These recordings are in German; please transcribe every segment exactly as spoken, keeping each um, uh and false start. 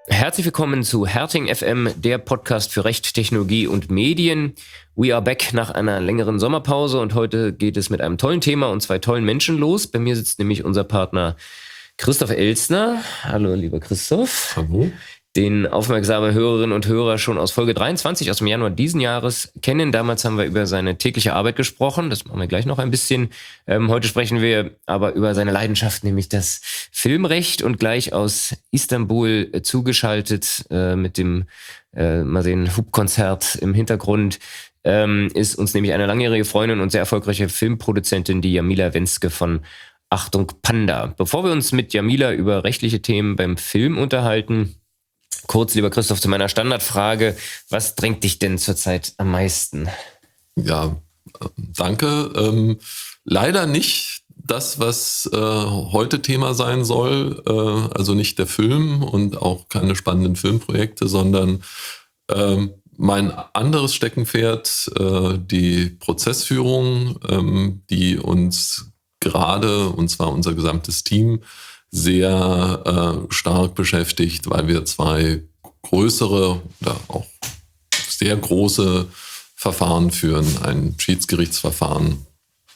Herzlich willkommen zu Herting F M, der Podcast für Recht, Technologie und Medien. We are back nach einer längeren Sommerpause und heute geht es mit einem tollen Thema und zwei tollen Menschen los. Bei mir sitzt nämlich unser Partner Christoph Elstner. Hallo, lieber Christoph. Hallo. Den aufmerksame Hörerinnen und Hörer schon aus Folge dreiundzwanzig aus dem Januar diesen Jahres kennen. Damals haben wir über seine tägliche Arbeit gesprochen. Das machen wir gleich noch ein bisschen. Ähm, heute sprechen wir aber über seine Leidenschaft, nämlich das Filmrecht. Und gleich aus Istanbul äh, zugeschaltet äh, mit dem, äh, mal sehen, Hubkonzert im Hintergrund, ähm, ist uns nämlich eine langjährige Freundin und sehr erfolgreiche Filmproduzentin, die Jamila Wenske von Achtung Panda. Bevor wir uns mit Jamila über rechtliche Themen beim Film unterhalten, kurz, lieber Christoph, zu meiner Standardfrage. Was drängt dich denn zurzeit am meisten? Ja, danke. Ähm, leider nicht das, was äh, heute Thema sein soll. Äh, also nicht der Film und auch keine spannenden Filmprojekte, sondern äh, mein anderes Steckenpferd, äh, die Prozessführung, ähm, die uns gerade, und zwar unser gesamtes Team, sehr äh, stark beschäftigt, weil wir zwei größere oder auch sehr große Verfahren führen. Ein Schiedsgerichtsverfahren,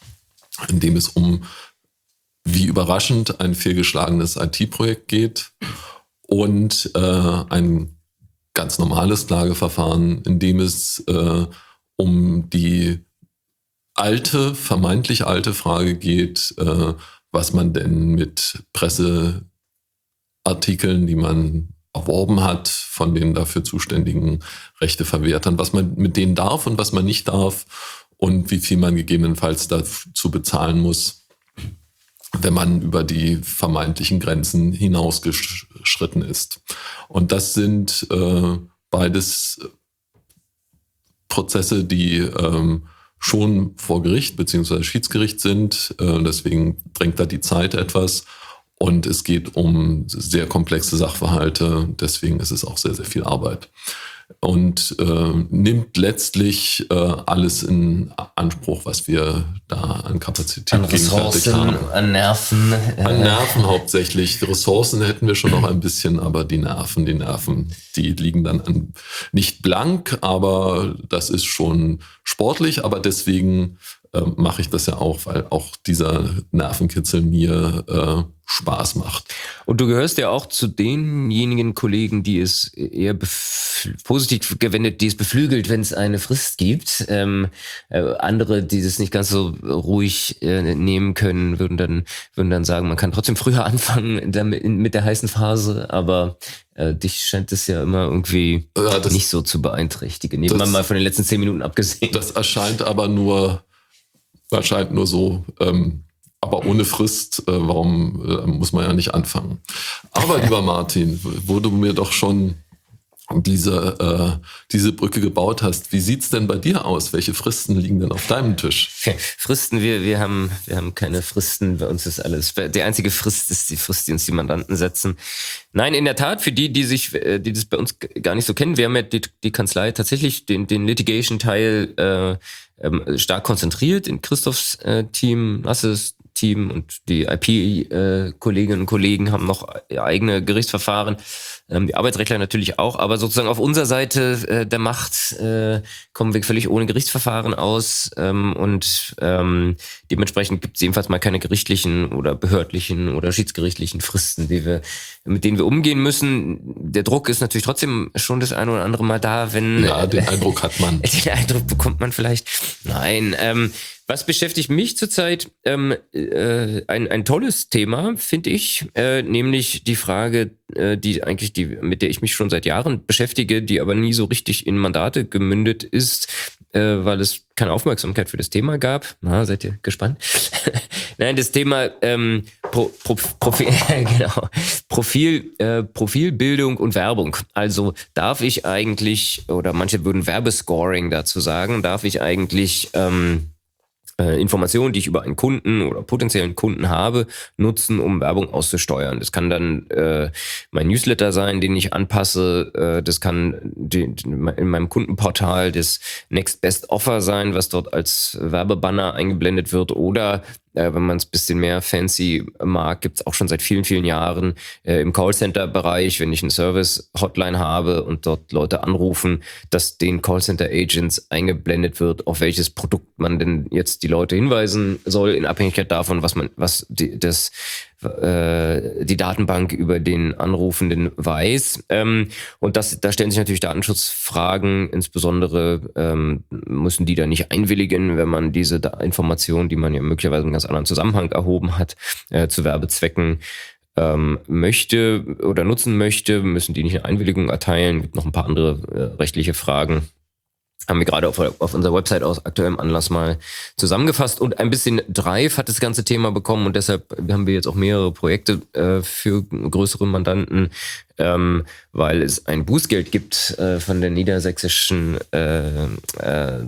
in dem es um, wie überraschend, ein fehlgeschlagenes I T-Projekt geht und äh, ein ganz normales Klageverfahren, in dem es äh, um die alte, vermeintlich alte Frage geht, äh, was man denn mit Presseartikeln, die man erworben hat, von den dafür zuständigen Rechteverwertern, was man mit denen darf und was man nicht darf und wie viel man gegebenenfalls dazu bezahlen muss, wenn man über die vermeintlichen Grenzen hinausgeschritten ist. Und das sind äh, beides Prozesse, die ähm, schon vor Gericht bzw. Schiedsgericht sind. Deswegen drängt da die Zeit etwas. Und es geht um sehr komplexe Sachverhalte. Deswegen ist es auch sehr, sehr viel Arbeit. Und äh, nimmt letztlich äh, alles in Anspruch, was wir da an Kapazität an Ressourcen, haben. An Nerven. An Nerven hauptsächlich. Die Ressourcen hätten wir schon noch ein bisschen, aber die Nerven, die Nerven, die liegen dann an, nicht blank, aber das ist schon sportlich. Aber deswegen äh, mache ich das ja auch, weil auch dieser Nervenkitzel mir äh, Spaß macht. Und du gehörst ja auch zu denjenigen Kollegen, die es eher bef- positiv gewendet, die es beflügelt, wenn es eine Frist gibt. Ähm, äh, andere, die das nicht ganz so ruhig äh, nehmen können, würden dann würden dann sagen, man kann trotzdem früher anfangen damit, mit der heißen Phase, aber äh, dich scheint es ja immer irgendwie ja, das, nicht so zu beeinträchtigen. Nehmen wir mal von den letzten zehn Minuten abgesehen. Das erscheint aber nur, erscheint nur so... Ähm, Aber ohne Frist, äh, warum äh, muss man ja nicht anfangen? Aber lieber Martin, wo du mir doch schon diese, äh, diese Brücke gebaut hast, wie sieht's denn bei dir aus? Welche Fristen liegen denn auf deinem Tisch? Fristen, wir, wir haben, wir haben keine Fristen. Bei uns ist alles. Die einzige Frist ist die Frist, die uns die Mandanten setzen. Nein, in der Tat, für die, die sich, die das bei uns gar nicht so kennen, wir haben ja die, die Kanzlei tatsächlich den, den Litigation-Teil äh, ähm, stark konzentriert in Christophs äh, Team, Nasses Team und die I P-Kolleginnen und Kollegen haben noch eigene Gerichtsverfahren, ähm, die Arbeitsrechtler natürlich auch, aber sozusagen auf unserer Seite äh, der Macht äh, kommen wir völlig ohne Gerichtsverfahren aus ähm, und ähm, dementsprechend gibt es jedenfalls mal keine gerichtlichen oder behördlichen oder schiedsgerichtlichen Fristen, die wir, mit denen wir umgehen müssen. Der Druck ist natürlich trotzdem schon das eine oder andere Mal da, wenn... Ja, den äh, Eindruck hat man. Den Eindruck bekommt man vielleicht. Nein, ähm, was beschäftigt mich zurzeit? Ähm, äh, ein, ein tolles Thema, finde ich, äh, nämlich die Frage, äh, die eigentlich die, mit der ich mich schon seit Jahren beschäftige, die aber nie so richtig in Mandate gemündet ist, äh, weil es keine Aufmerksamkeit für das Thema gab. Na, seid ihr gespannt? Nein, das Thema ähm, Pro, Pro, Profil, genau, Profil, äh, Profilbildung und Werbung. Also darf ich eigentlich, oder manche würden Werbescoring dazu sagen, darf ich eigentlich ähm, Informationen, die ich über einen Kunden oder potenziellen Kunden habe, nutzen, um Werbung auszusteuern. Das kann dann äh, mein Newsletter sein, den ich anpasse. Äh, das kann die, in meinem Kundenportal das Next Best Offer sein, was dort als Werbebanner eingeblendet wird. Oder äh, wenn man es ein bisschen mehr fancy mag, gibt es auch schon seit vielen, vielen Jahren äh, im Callcenter-Bereich, wenn ich eine Service-Hotline habe und dort Leute anrufen, dass den Callcenter-Agents eingeblendet wird, auf welches Produkt man denn jetzt die Leute hinweisen soll, in Abhängigkeit davon, was man, was die, das äh, die Datenbank über den Anrufenden weiß. Ähm, und das, da stellen sich natürlich Datenschutzfragen, insbesondere ähm, müssen die da nicht einwilligen, wenn man diese da- Informationen, die man ja möglicherweise in einem ganz anderen Zusammenhang erhoben hat, äh, zu Werbezwecken ähm, möchte oder nutzen möchte, müssen die nicht eine Einwilligung erteilen. Gibt noch ein paar andere äh, rechtliche Fragen. Haben wir gerade auf, auf unserer Website aus aktuellem Anlass mal zusammengefasst und ein bisschen Drive hat das ganze Thema bekommen und deshalb haben wir jetzt auch mehrere Projekte äh, für größere Mandanten, ähm, weil es ein Bußgeld gibt äh, von der niedersächsischen äh, äh,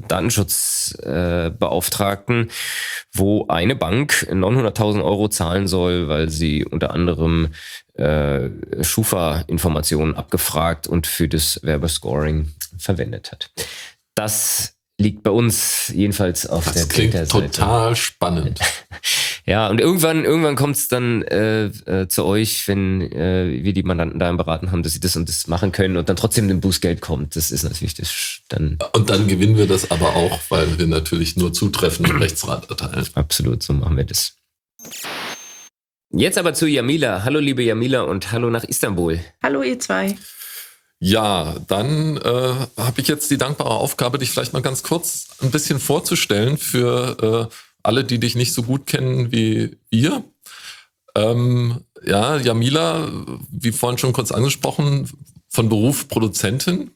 Datenschutzbeauftragten, äh, wo eine Bank neunhunderttausend Euro zahlen soll, weil sie unter anderem äh, Schufa-Informationen abgefragt und für das Werbescoring verwendet hat. Das liegt bei uns jedenfalls auf das der klingt Twitter-Seite. Total spannend. Ja, und irgendwann, irgendwann kommt es dann äh, äh, zu euch, wenn äh, wir die Mandanten da beraten haben, dass sie das und das machen können und dann trotzdem ein Bußgeld kommt. Das ist natürlich das dann. Und dann gewinnen wir das aber auch, weil wir natürlich nur zutreffenden Rechtsrat erteilen. Absolut, so machen wir das. Jetzt aber zu Jamila. Hallo liebe Jamila und hallo nach Istanbul. Hallo ihr zwei. Ja, dann äh, habe ich jetzt die dankbare Aufgabe, dich vielleicht mal ganz kurz ein bisschen vorzustellen für äh, alle, die dich nicht so gut kennen wie wir. Ähm, ja, Jamila, wie vorhin schon kurz angesprochen, von Beruf Produzentin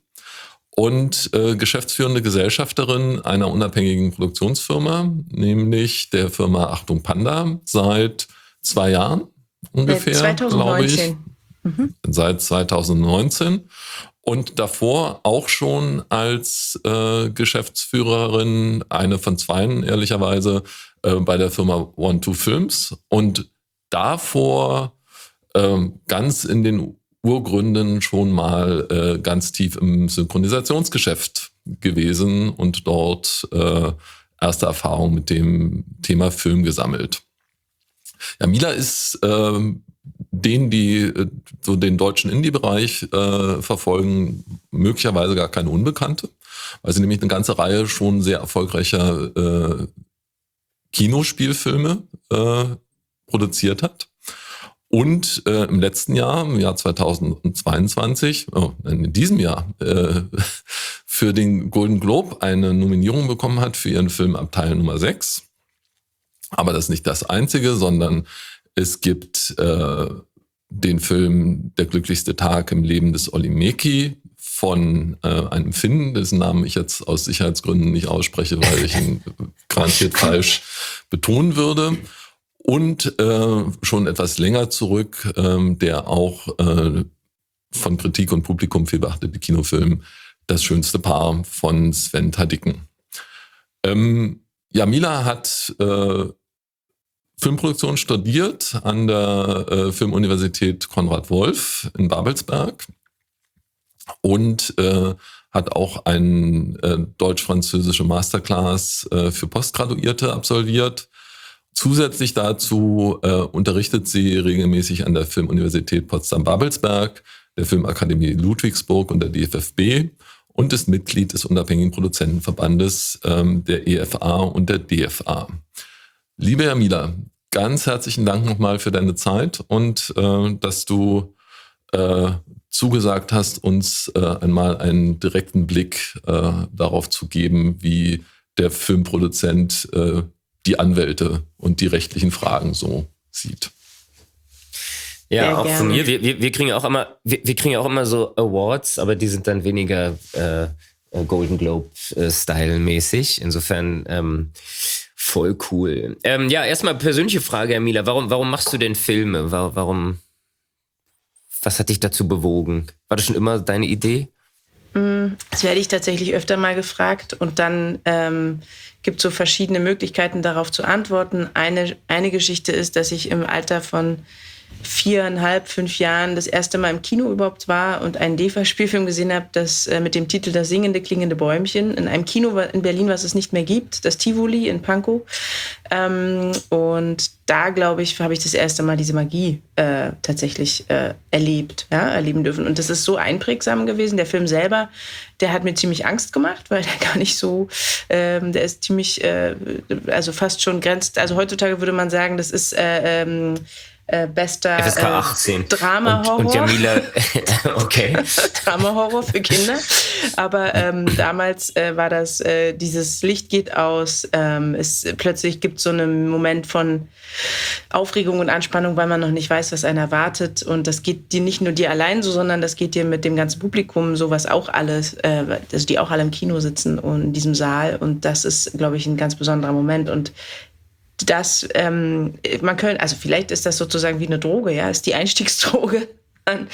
und äh, geschäftsführende Gesellschafterin einer unabhängigen Produktionsfirma, nämlich der Firma Achtung Panda, seit zwei Jahren ungefähr, glaube ich. Mhm. Seit zweitausendneunzehn und davor auch schon als äh, Geschäftsführerin, eine von zweien ehrlicherweise, äh, bei der Firma One Two Films und davor äh, ganz in den Urgründen schon mal äh, ganz tief im Synchronisationsgeschäft gewesen und dort äh, erste Erfahrungen mit dem Thema Film gesammelt. Jamila ist äh, denen, die so den deutschen Indie-Bereich äh, verfolgen, möglicherweise gar keine Unbekannte, weil sie nämlich eine ganze Reihe schon sehr erfolgreicher äh, Kinospielfilme äh, produziert hat. Und äh, im letzten Jahr, im Jahr zweitausendzweiundzwanzig, oh, in diesem Jahr, äh, für den Golden Globe eine Nominierung bekommen hat für ihren Film Abteil Nummer sechs. Aber das ist nicht das Einzige, sondern es gibt äh, den Film Der glücklichste Tag im Leben des Olli Mäki von äh, einem Finnen, dessen Namen ich jetzt aus Sicherheitsgründen nicht ausspreche, weil ich ihn garantiert falsch betonen würde. Und äh, schon etwas länger zurück, äh, der auch äh, von Kritik und Publikum viel beachtete Kinofilm Das schönste Paar von Sven Tadicken. Ähm, Jamila hat äh, Filmproduktion studiert an der äh, Filmuniversität Konrad Wolf in Babelsberg und äh, hat auch eine äh, deutsch-französische Masterclass äh, für Postgraduierte absolviert. Zusätzlich dazu äh, unterrichtet sie regelmäßig an der Filmuniversität Potsdam-Babelsberg, der Filmakademie Ludwigsburg und der D F F B und ist Mitglied des unabhängigen Produzentenverbandes ähm, der E F A und der D F A. Liebe Jamila, ganz herzlichen Dank nochmal für deine Zeit und äh, dass du äh, zugesagt hast, uns äh, einmal einen direkten Blick äh, darauf zu geben, wie der Filmproduzent äh, die Anwälte und die rechtlichen Fragen so sieht. Ja, Sehr auch gerne. von mir. Wir, wir, wir kriegen ja auch immer, wir, wir kriegen ja auch immer so Awards, aber die sind dann weniger äh, Golden Globe-Style mäßig. Insofern ähm, voll cool. Ähm, ja, erstmal persönliche Frage, Jamila. Warum, warum machst du denn Filme? Warum, warum, was hat dich dazu bewogen? War das schon immer deine Idee? Das werde ich tatsächlich öfter mal gefragt und dann ähm, gibt es so verschiedene Möglichkeiten darauf zu antworten. Eine, eine Geschichte ist, dass ich im Alter von viereinhalb, fünf Jahren das erste Mal im Kino überhaupt war und einen D E F A-Spielfilm gesehen habe, das äh, mit dem Titel Das singende, klingende Bäumchen in einem Kino in Berlin, was es nicht mehr gibt, das Tivoli in Pankow. Ähm, und da, glaube ich, habe ich das erste Mal diese Magie äh, tatsächlich äh, erlebt, ja, erleben dürfen. Und das ist so einprägsam gewesen. Der Film selber, der hat mir ziemlich Angst gemacht, weil der gar nicht so, ähm, der ist ziemlich, äh, also fast schon grenzt, also heutzutage würde man sagen, das ist äh, ähm, Äh, bester F S K achtzehn. Äh, Drama-Horror. Und, und Jamila, okay. Drama-Horror für Kinder. Aber ähm, damals äh, war das, äh, dieses Licht geht aus, ähm, es plötzlich gibt so einen Moment von Aufregung und Anspannung, weil man noch nicht weiß, was einen erwartet. Und das geht dir nicht nur dir allein so, sondern das geht dir mit dem ganzen Publikum so, was auch alles, äh, also die auch alle im Kino sitzen und in diesem Saal. Und das ist, glaube ich, ein ganz besonderer Moment. Und das, ähm, man könnte, also vielleicht ist das sozusagen wie eine Droge, ja, ist die Einstiegsdroge. Man,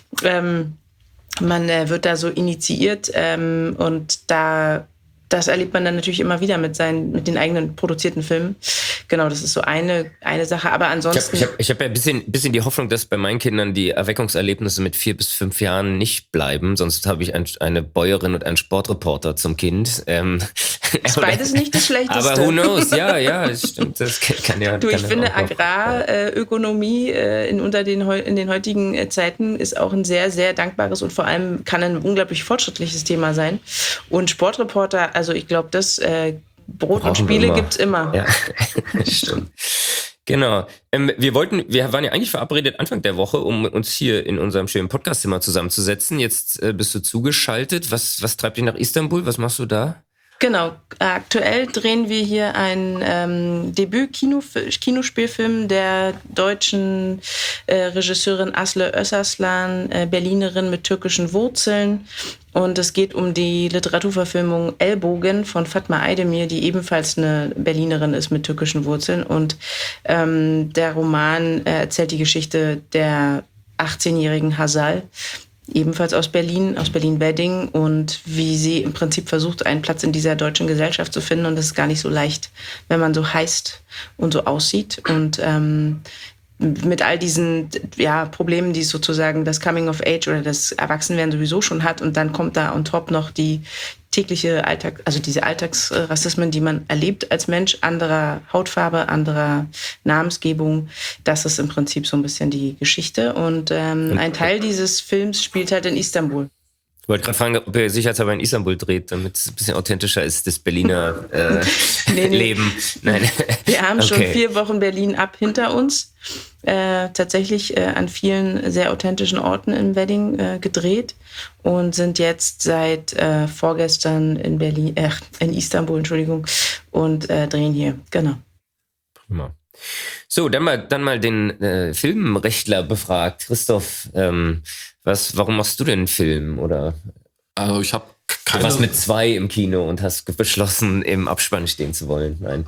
ähm, man äh, wird da so initiiert ähm, und da, das erlebt man dann natürlich immer wieder mit seinen, mit den eigenen produzierten Filmen. Genau, das ist so eine, eine Sache, aber ansonsten... Ich habe ich hab, ich hab ja ein bisschen, bisschen die Hoffnung, dass bei meinen Kindern die Erweckungserlebnisse mit vier bis fünf Jahren nicht bleiben, sonst habe ich ein, eine Bäuerin und einen Sportreporter zum Kind. Ähm, ist beides nicht das Schlechteste. Aber who knows, ja, ja, das stimmt, das kann ja... Du, ich kann finde, auch noch, Agrarökonomie äh, in, unter den, in den heutigen äh, Zeiten ist auch ein sehr, sehr dankbares und vor allem kann ein unglaublich fortschrittliches Thema sein. Und Sportreporter, also ich glaube, das äh, Brot und Spiele gibt's immer. Ja, stimmt. Genau. Ähm, wir wollten, wir waren ja eigentlich verabredet Anfang der Woche, um uns hier in unserem schönen Podcastzimmer zusammenzusetzen. Jetzt äh, bist du zugeschaltet. Was, was treibt dich nach Istanbul? Was machst du da? Genau, aktuell drehen wir hier einen ähm, Debüt-Kinospielfilm der deutschen äh, Regisseurin Aslı Özaslan, äh, Berlinerin mit türkischen Wurzeln. Und es geht um die Literaturverfilmung Ellbogen von Fatma Aydemir, die ebenfalls eine Berlinerin ist mit türkischen Wurzeln. Und ähm, der Roman äh, erzählt die Geschichte der achtzehnjährigen Hazal, ebenfalls aus Berlin, aus Berlin-Wedding und wie sie im Prinzip versucht, einen Platz in dieser deutschen Gesellschaft zu finden. Und das ist gar nicht so leicht, wenn man so heißt und so aussieht. Und ähm, mit all diesen ja, Problemen, die sozusagen das Coming of Age oder das Erwachsenwerden sowieso schon hat. Und dann kommt da on top noch die tägliche Alltag, also diese Alltagsrassismen, die man erlebt als Mensch, anderer Hautfarbe, anderer Namensgebung. Das ist im Prinzip so ein bisschen die Geschichte. Und ähm, ein Teil dieses Films spielt halt in Istanbul. Ich wollte gerade fragen, ob ihr sicherheitshalber in Istanbul dreht, damit es ein bisschen authentischer ist, das Berliner äh, nee, nee. Leben. Nein. Wir haben okay. schon vier Wochen Berlin ab hinter uns. Äh, tatsächlich äh, an vielen sehr authentischen Orten im Wedding äh, gedreht und sind jetzt seit äh, vorgestern in Berlin, äh, in Istanbul, Entschuldigung, und äh, drehen hier. Genau. Prima. So, dann mal, dann mal den äh, Filmrechtler befragt. Christoph, ähm, was, warum machst du denn einen Film? Oder also ich habe keine... Du warst mit zwei im Kino und hast beschlossen, im Abspann stehen zu wollen. Nein.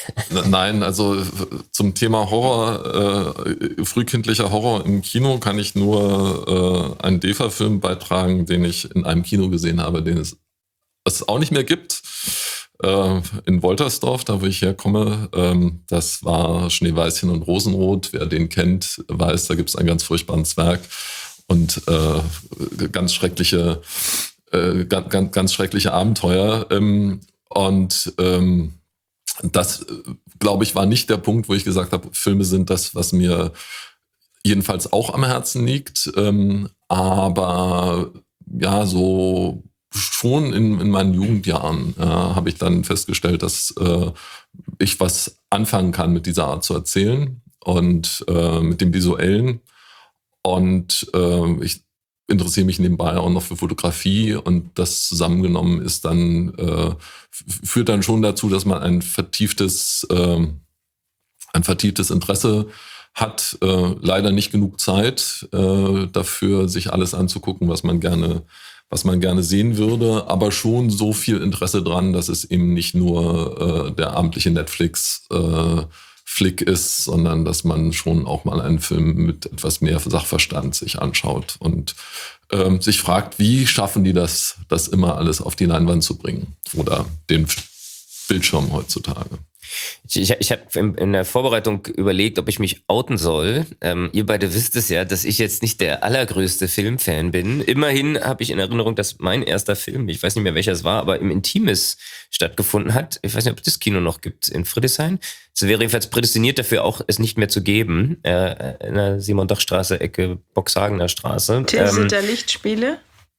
Nein, also zum Thema Horror, äh, frühkindlicher Horror im Kino kann ich nur äh, einen D E F A-Film beitragen, den ich in einem Kino gesehen habe, den es, es auch nicht mehr gibt. Äh, in Woltersdorf, da wo ich herkomme, ähm, das war Schneeweißchen und Rosenrot. Wer den kennt, weiß, da gibt es einen ganz furchtbaren Zwerg und äh, ganz schreckliche äh, ganz, ganz, ganz schreckliche Abenteuer. Ähm, und ähm, das, glaube ich, war nicht der Punkt, wo ich gesagt habe, Filme sind das, was mir jedenfalls auch am Herzen liegt. Ähm, aber ja, so schon in, in meinen Jugendjahren äh, habe ich dann festgestellt, dass äh, ich was anfangen kann mit dieser Art zu erzählen und äh, mit dem Visuellen. Und äh, ich interessiere mich nebenbei auch noch für Fotografie und das zusammengenommen ist dann, äh, führt dann schon dazu, dass man ein vertieftes, äh, ein vertieftes Interesse hat, äh, leider nicht genug Zeit äh, dafür, sich alles anzugucken, was man gerne was man gerne sehen würde, aber schon so viel Interesse dran, dass es eben nicht nur äh, der abendliche Netflix-Flick äh, ist, sondern dass man schon auch mal einen Film mit etwas mehr Sachverstand sich anschaut und ähm, sich fragt, wie schaffen die das, das immer alles auf die Leinwand zu bringen oder den Bildschirm heutzutage. Ich, ich, ich habe in, in der Vorbereitung überlegt, ob ich mich outen soll. Ähm, ihr beide wisst es ja, dass ich jetzt nicht der allergrößte Filmfan bin. Immerhin habe ich in Erinnerung, dass mein erster Film, ich weiß nicht mehr welcher es war, aber im Intimis stattgefunden hat. Ich weiß nicht, ob es das Kino noch gibt in Friedrichshain. Es wäre jedenfalls prädestiniert dafür, auch es nicht mehr zu geben. Äh, in der Simon-Dach-Straße, Ecke Boxhagener Straße. Tilsiter ähm, Lichtspiele?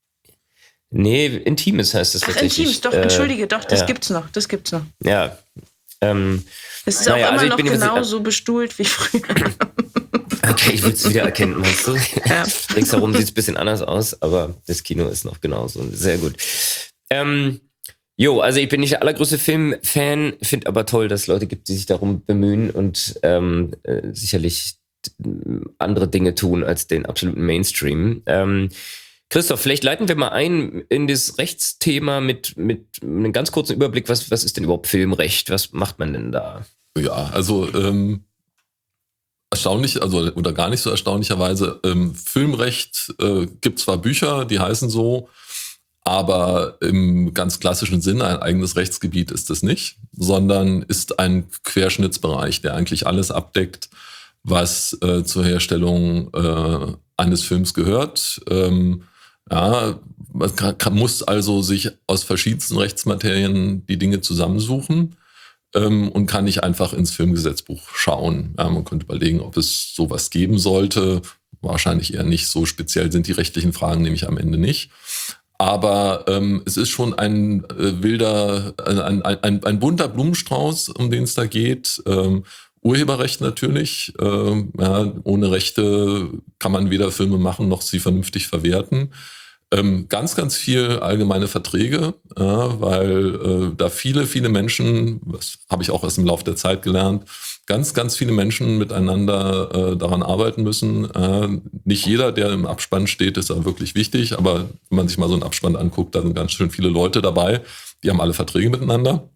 Nee, Intimis heißt es Ach, tatsächlich. Intimis, doch, entschuldige, doch, das ja. gibt's noch, das gibt's noch. Ja, ähm, es ist naja, auch immer also noch bin genauso bestuhlt wie früher. Okay, ich will es wieder erkennen, meinst du? Ja. Ringsherum sieht es ein bisschen anders aus, aber das Kino ist noch genauso. Sehr gut. Ähm, jo, also ich bin nicht der allergrößte Filmfan, finde aber toll, dass es Leute gibt, die sich darum bemühen und ähm, äh, sicherlich andere Dinge tun als den absoluten Mainstream. Ähm, Christoph, vielleicht leiten wir mal ein in das Rechtsthema mit, mit einem ganz kurzen Überblick. Was, was ist denn überhaupt Filmrecht? Was macht man denn da? Ja, also ähm, erstaunlich, also oder gar nicht so erstaunlicherweise, ähm, Filmrecht äh, gibt zwar Bücher, die heißen so, aber im ganz klassischen Sinne ein eigenes Rechtsgebiet ist es nicht, sondern ist ein Querschnittsbereich, der eigentlich alles abdeckt, was äh, zur Herstellung äh, eines Films gehört. Ähm, Ja, man kann, kann, muss also sich aus verschiedensten Rechtsmaterien die Dinge zusammensuchen ähm, und kann nicht einfach ins Filmgesetzbuch schauen. Ja, man könnte überlegen, ob es sowas geben sollte. Wahrscheinlich eher nicht. So speziell sind die rechtlichen Fragen nämlich am Ende nicht. Aber ähm, es ist schon ein äh, wilder, ein, ein, ein, ein bunter Blumenstrauß, um den es da geht. Ähm, Urheberrecht natürlich. Äh, ja, ohne Rechte kann man weder Filme machen noch sie vernünftig verwerten. Ähm, ganz, ganz viel allgemeine Verträge, ja, weil äh, da viele, viele Menschen, das habe ich auch erst im Laufe der Zeit gelernt, ganz, ganz viele Menschen miteinander äh, daran arbeiten müssen. Äh, nicht jeder, der im Abspann steht, ist da wirklich wichtig, aber wenn man sich mal so einen Abspann anguckt, da sind ganz schön viele Leute dabei, die haben alle Verträge miteinander.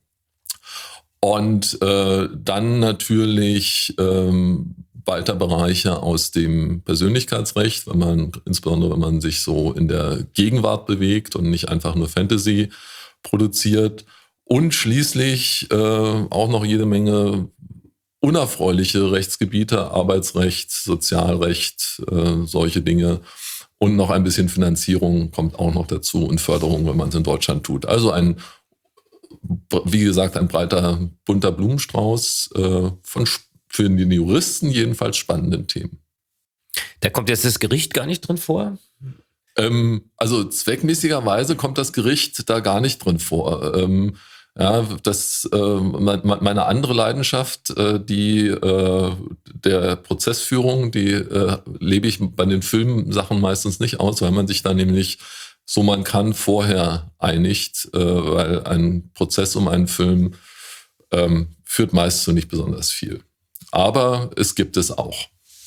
Und äh, dann natürlich ähm, weiter Bereiche aus dem Persönlichkeitsrecht, wenn man, insbesondere wenn man sich so in der Gegenwart bewegt und nicht einfach nur Fantasy produziert. Und schließlich äh, auch noch jede Menge unerfreuliche Rechtsgebiete, Arbeitsrecht, Sozialrecht, äh, solche Dinge. Und noch ein bisschen Finanzierung kommt auch noch dazu und Förderung, wenn man es in Deutschland tut. Also ein wie gesagt, ein breiter, bunter Blumenstrauß äh, von für die Juristen jedenfalls spannenden Themen. Da kommt jetzt das Gericht gar nicht drin vor? Ähm, also zweckmäßigerweise kommt das Gericht da gar nicht drin vor. Ähm, ja, das, äh, meine andere Leidenschaft, äh, die äh, der Prozessführung, die äh, lebe ich bei den Filmsachen meistens nicht aus, weil man sich da nämlich so man kann vorher einigt, äh, weil ein Prozess um einen Film ähm, führt meist zu nicht besonders viel. Aber es gibt es auch.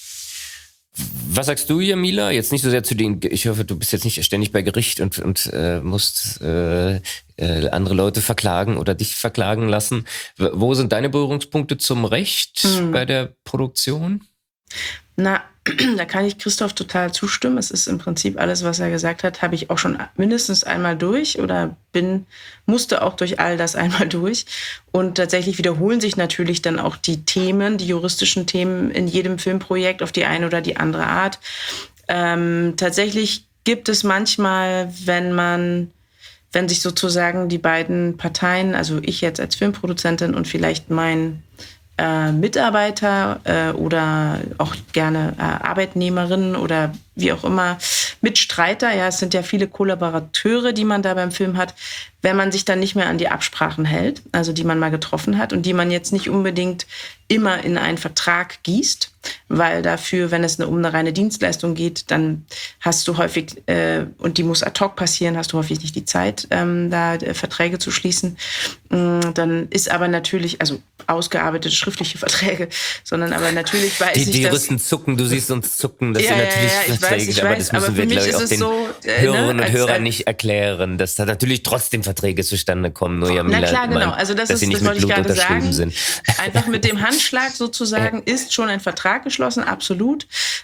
Was sagst du, Jamila? Jetzt nicht so sehr zu den, ich hoffe, du bist jetzt nicht ständig bei Gericht und, und äh, musst äh, äh, andere Leute verklagen oder dich verklagen lassen. Wo sind deine Berührungspunkte zum Recht hm. bei der Produktion? Na, da kann ich Christoph total zustimmen. Es ist im Prinzip alles, was er gesagt hat, habe ich auch schon mindestens einmal durch oder bin, musste auch durch all das einmal durch. Und tatsächlich wiederholen sich natürlich dann auch die Themen, die juristischen Themen in jedem Filmprojekt auf die eine oder die andere Art. Ähm, tatsächlich gibt es manchmal, wenn man, wenn sich sozusagen die beiden Parteien, also ich jetzt als Filmproduzentin und vielleicht mein Äh, Mitarbeiter äh, oder auch gerne äh, Arbeitnehmerinnen oder wie auch immer, Mitstreiter, ja, es sind ja viele Kollaborateure, die man da beim Film hat, wenn man sich dann nicht mehr an die Absprachen hält, also die man mal getroffen hat und die man jetzt nicht unbedingt immer in einen Vertrag gießt, weil dafür, wenn es eine, um eine reine Dienstleistung geht, dann hast du häufig, äh, und die muss ad hoc passieren, hast du häufig nicht die Zeit, ähm, da äh, Verträge zu schließen. Ähm, dann ist aber natürlich, also ausgearbeitete schriftliche Verträge, sondern aber natürlich weiß die, ich, Die dass... Juristen zucken, du siehst uns zucken, das ja, sind natürlich ja, ja, Verträge, weiß, aber weiß, das müssen aber wir, glaube ich, auch den so, äh, Hörerinnen ne, und als, Hörern als, nicht erklären, dass da natürlich trotzdem Verträge zustande kommen, nur Jamila na klar, genau. meint, Also das, dass ist, sie nicht das mit wollte ich Blut gerade unterschrieben sagen. sind. Einfach mit dem Handschlag sozusagen ist schon ein Vertrag geschlossen, absolut.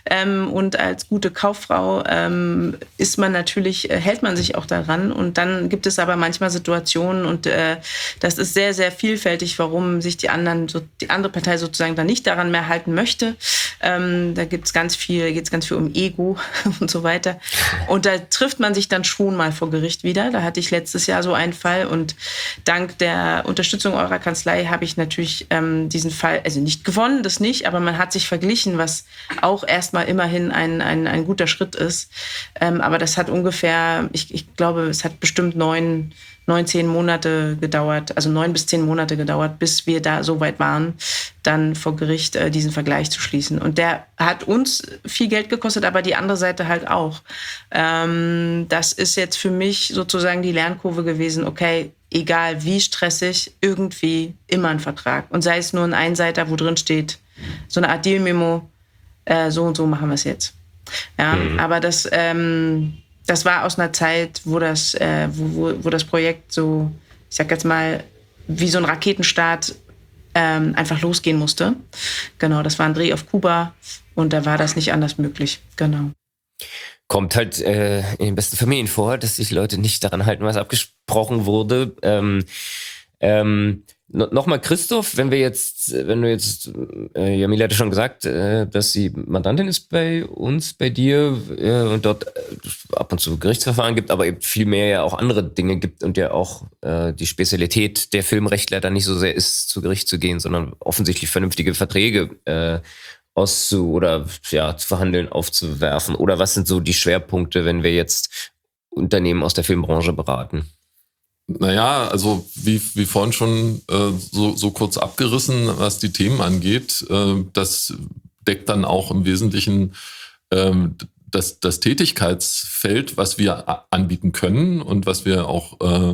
Ähm, und als gute Kauffrau ähm, ist man natürlich, äh, hält man sich auch daran. Und dann gibt es aber manchmal Situationen, und äh, das ist sehr, sehr vielfältig, warum sich die anderen, so, die andere Partei sozusagen dann nicht daran mehr halten möchte. Ähm, da gibt's ganz viel, geht es ganz viel um Ego und so weiter. Und da trifft man sich dann schon mal vor Gericht wieder. Da hatte ich letztes Jahr so einen Fall, und dank der Unterstützung eurer Kanzlei habe ich natürlich ähm, diesen Fall, also nicht gewonnen, das nicht, aber man hat sich verglichen, was auch erstmal immerhin ein, ein, ein guter Schritt ist. Ähm, aber das hat ungefähr, ich, ich glaube, es hat bestimmt neun, neun, zehn Monate gedauert, also neun bis zehn Monate gedauert, bis wir da so weit waren, dann vor Gericht äh, diesen Vergleich zu schließen. Und der hat uns viel Geld gekostet, aber die andere Seite halt auch. Ähm, das ist jetzt für mich sozusagen die Lernkurve gewesen, okay, egal wie stressig, irgendwie immer ein Vertrag. Und sei es nur ein Einseiter, wo drin steht, so eine Art Deal-Memo, äh, so und so machen wir es jetzt. Ja, mhm. Aber das... Ähm, Das war aus einer Zeit, wo das, äh, wo, wo, wo das Projekt so, ich sag jetzt mal, wie so ein Raketenstart ähm, einfach losgehen musste. Genau, das war ein Dreh auf Kuba, und da war das nicht anders möglich. Genau. Kommt halt äh, in den besten Familien vor, dass sich Leute nicht daran halten, was abgesprochen wurde. Ähm, ähm, no, Nochmal, Christoph, wenn wir jetzt, wenn du jetzt, äh, Jamila hatte schon gesagt, äh, dass sie Mandantin ist bei uns, bei dir, äh, und dort äh, ab und zu Gerichtsverfahren gibt, aber eben viel mehr ja auch andere Dinge gibt, und ja auch äh, die Spezialität der Filmrechtler dann nicht so sehr ist, zu Gericht zu gehen, sondern offensichtlich vernünftige Verträge äh, auszu- oder ja, zu verhandeln, aufzuwerfen. Oder was sind so die Schwerpunkte, wenn wir jetzt Unternehmen aus der Filmbranche beraten? Naja, also wie, wie vorhin schon äh, so, so kurz abgerissen, was die Themen angeht, äh, das deckt dann auch im Wesentlichen äh, das, das Tätigkeitsfeld, was wir anbieten können und was wir auch äh,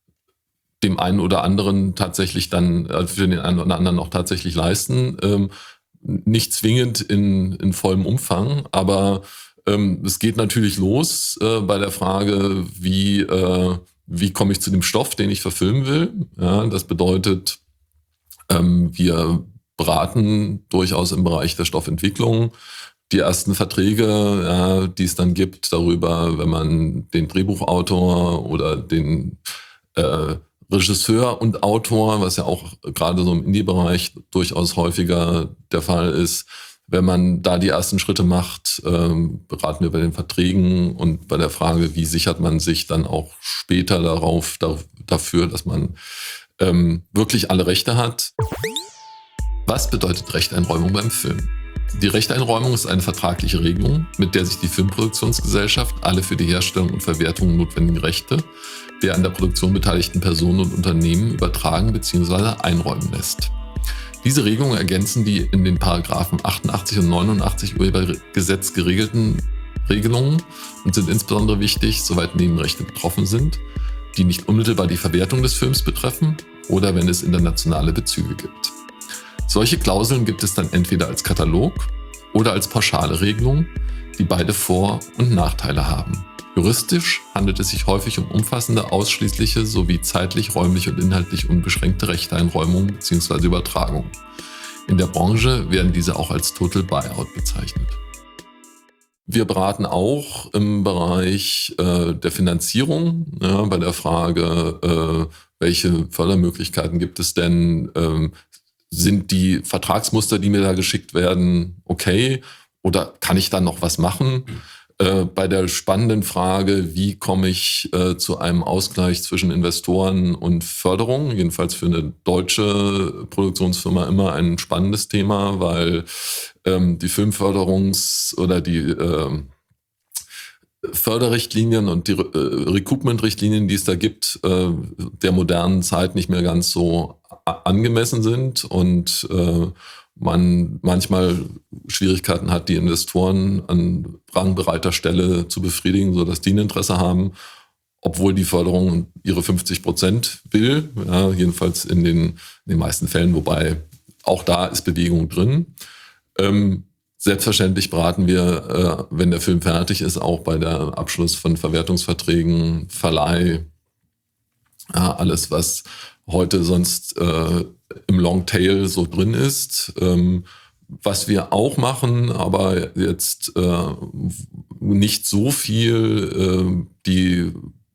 dem einen oder anderen tatsächlich dann, äh, für den einen oder anderen auch tatsächlich leisten. Ähm, nicht zwingend in, in vollem Umfang, aber ähm, es geht natürlich los äh, bei der Frage, wie... Äh, Wie komme ich zu dem Stoff, den ich verfilmen will? Ja, das bedeutet, ähm, wir beraten durchaus im Bereich der Stoffentwicklung die ersten Verträge, ja, die es dann gibt, darüber, wenn man den Drehbuchautor oder den äh, Regisseur und Autor, was ja auch gerade so im Indie-Bereich durchaus häufiger der Fall ist, wenn man da die ersten Schritte macht, ähm, beraten wir bei den Verträgen und bei der Frage, wie sichert man sich dann auch später darauf, da, dafür, dass man ähm, wirklich alle Rechte hat. Was bedeutet Rechteinräumung beim Film? Die Rechteinräumung ist eine vertragliche Regelung, mit der sich die Filmproduktionsgesellschaft alle für die Herstellung und Verwertung notwendigen Rechte der an der Produktion beteiligten Personen und Unternehmen übertragen bzw. einräumen lässt. Diese Regelungen ergänzen die in den Paragraphen achtundachtzig und neunundachtzig Urhebergesetz geregelten Regelungen und sind insbesondere wichtig, soweit Nebenrechte betroffen sind, die nicht unmittelbar die Verwertung des Films betreffen oder wenn es internationale Bezüge gibt. Solche Klauseln gibt es dann entweder als Katalog oder als pauschale Regelung, die beide Vor- und Nachteile haben. Juristisch handelt es sich häufig um umfassende, ausschließliche sowie zeitlich, räumlich und inhaltlich unbeschränkte Rechteinräumung bzw. Übertragung. In der Branche werden diese auch als Total Buyout bezeichnet. Wir beraten auch im Bereich äh, der Finanzierung, ja, bei der Frage, äh, welche Fördermöglichkeiten gibt es denn, äh, sind die Vertragsmuster, die mir da geschickt werden, okay, oder kann ich da noch was machen? Äh, bei der spannenden Frage, wie komme ich äh, zu einem Ausgleich zwischen Investoren und Förderung, jedenfalls für eine deutsche Produktionsfirma immer ein spannendes Thema, weil ähm, die Filmförderungs- oder die äh, Förderrichtlinien und die äh, Recoupment-Richtlinien, die es da gibt, äh, der modernen Zeit nicht mehr ganz so a- angemessen sind und äh, man manchmal Schwierigkeiten hat, die Investoren an rangbereiter Stelle zu befriedigen, sodass die ein Interesse haben, obwohl die Förderung ihre fünfzig Prozent will, ja, jedenfalls in den, in den meisten Fällen, wobei auch da ist Bewegung drin. Ähm, selbstverständlich beraten wir, äh, wenn der Film fertig ist, auch bei der Abschluss von Verwertungsverträgen, Verleih, ja, alles, was heute sonst äh, im Longtail so drin ist. Ähm, was wir auch machen, aber jetzt äh, nicht so viel, äh, die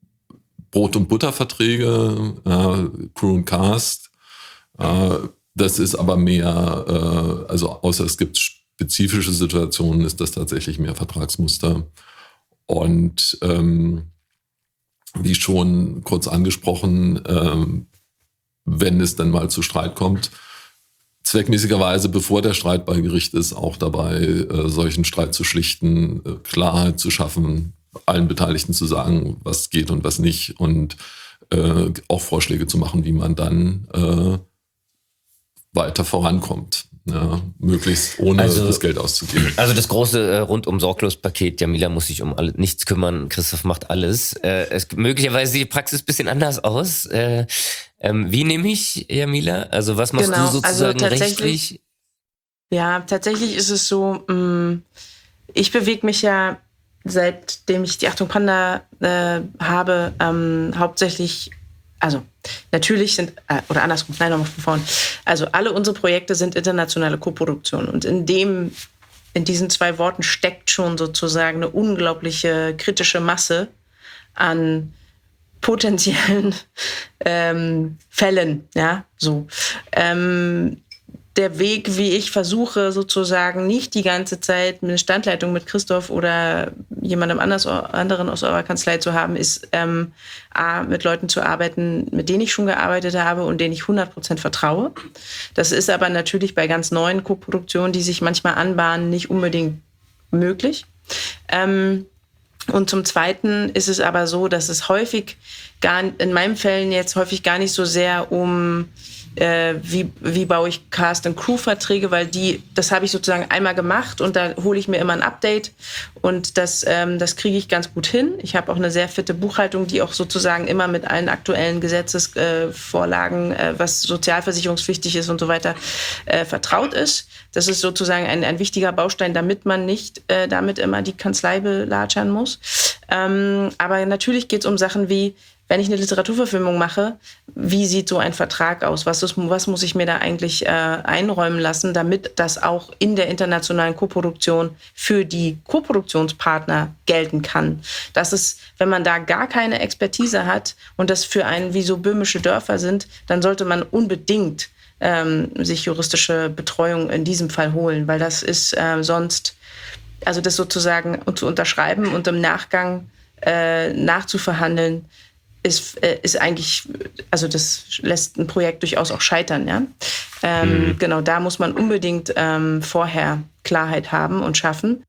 Brot- und Butterverträge, äh, Crew und Cast. Äh, das ist aber mehr, äh, also außer es gibt spezifische Situationen, ist das tatsächlich mehr Vertragsmuster. Und ähm, wie schon kurz angesprochen, ähm, wenn es dann mal zu Streit kommt, zweckmäßigerweise, bevor der Streit bei Gericht ist, auch dabei, äh, solchen Streit zu schlichten, äh, Klarheit zu schaffen, allen Beteiligten zu sagen, was geht und was nicht und äh, auch Vorschläge zu machen, wie man dann äh, weiter vorankommt. Ja, möglichst ohne also, das Geld auszugeben. Also das große äh, Rundum-Sorglos-Paket, Jamila muss sich um alle, nichts kümmern, Christoph macht alles. Äh, es, möglicherweise sieht die Praxis ein bisschen anders aus. Äh, ähm, wie nehme ich, Jamila? Also was machst genau, du sozusagen also rechtlich? Ja, tatsächlich ist es so, mh, ich bewege mich ja, seitdem ich die Achtung Panda äh, habe, ähm, hauptsächlich. Also natürlich sind, äh, oder andersrum, nein, nochmal von vorn. Also alle unsere Projekte sind internationale Koproduktionen. Und in dem, in diesen zwei Worten steckt schon sozusagen eine unglaubliche kritische Masse an potenziellen ähm, Fällen. Ja, so. Ähm, der Weg, wie ich versuche, sozusagen nicht die ganze Zeit eine Standleitung mit Christoph oder jemandem anders, anderen aus eurer Kanzlei zu haben, ist ähm, A, mit Leuten zu arbeiten, mit denen ich schon gearbeitet habe und denen ich hundert Prozent vertraue. Das ist aber natürlich bei ganz neuen Koproduktionen, die sich manchmal anbahnen, nicht unbedingt möglich. Ähm, und zum Zweiten ist es aber so, dass es häufig, gar in meinen Fällen jetzt häufig gar nicht so sehr um Äh, wie, wie baue ich Cast- und Crew-Verträge, weil die, das habe ich sozusagen einmal gemacht und da hole ich mir immer ein Update und das, ähm, das kriege ich ganz gut hin. Ich habe auch eine sehr fitte Buchhaltung, die auch sozusagen immer mit allen aktuellen Gesetzesvorlagen, äh, äh, was sozialversicherungspflichtig ist und so weiter, äh, vertraut ist. Das ist sozusagen ein, ein wichtiger Baustein, damit man nicht äh, damit immer die Kanzlei belatschern muss. Ähm, aber natürlich geht es um Sachen wie, wenn ich eine Literaturverfilmung mache, wie sieht so ein Vertrag aus? Was, ist, was muss ich mir da eigentlich äh, einräumen lassen, damit das auch in der internationalen Koproduktion für die Koproduktionspartner gelten kann? Das ist, wenn man da gar keine Expertise hat und das für einen wie so böhmische Dörfer sind, dann sollte man unbedingt ähm, sich juristische Betreuung in diesem Fall holen, weil das ist äh, sonst, also das sozusagen zu unterschreiben und im Nachgang äh, nachzuverhandeln, Ist, ist eigentlich, also das lässt ein Projekt durchaus auch scheitern, ja. Ähm, mhm. Genau, da muss man unbedingt ähm, vorher Klarheit haben und schaffen.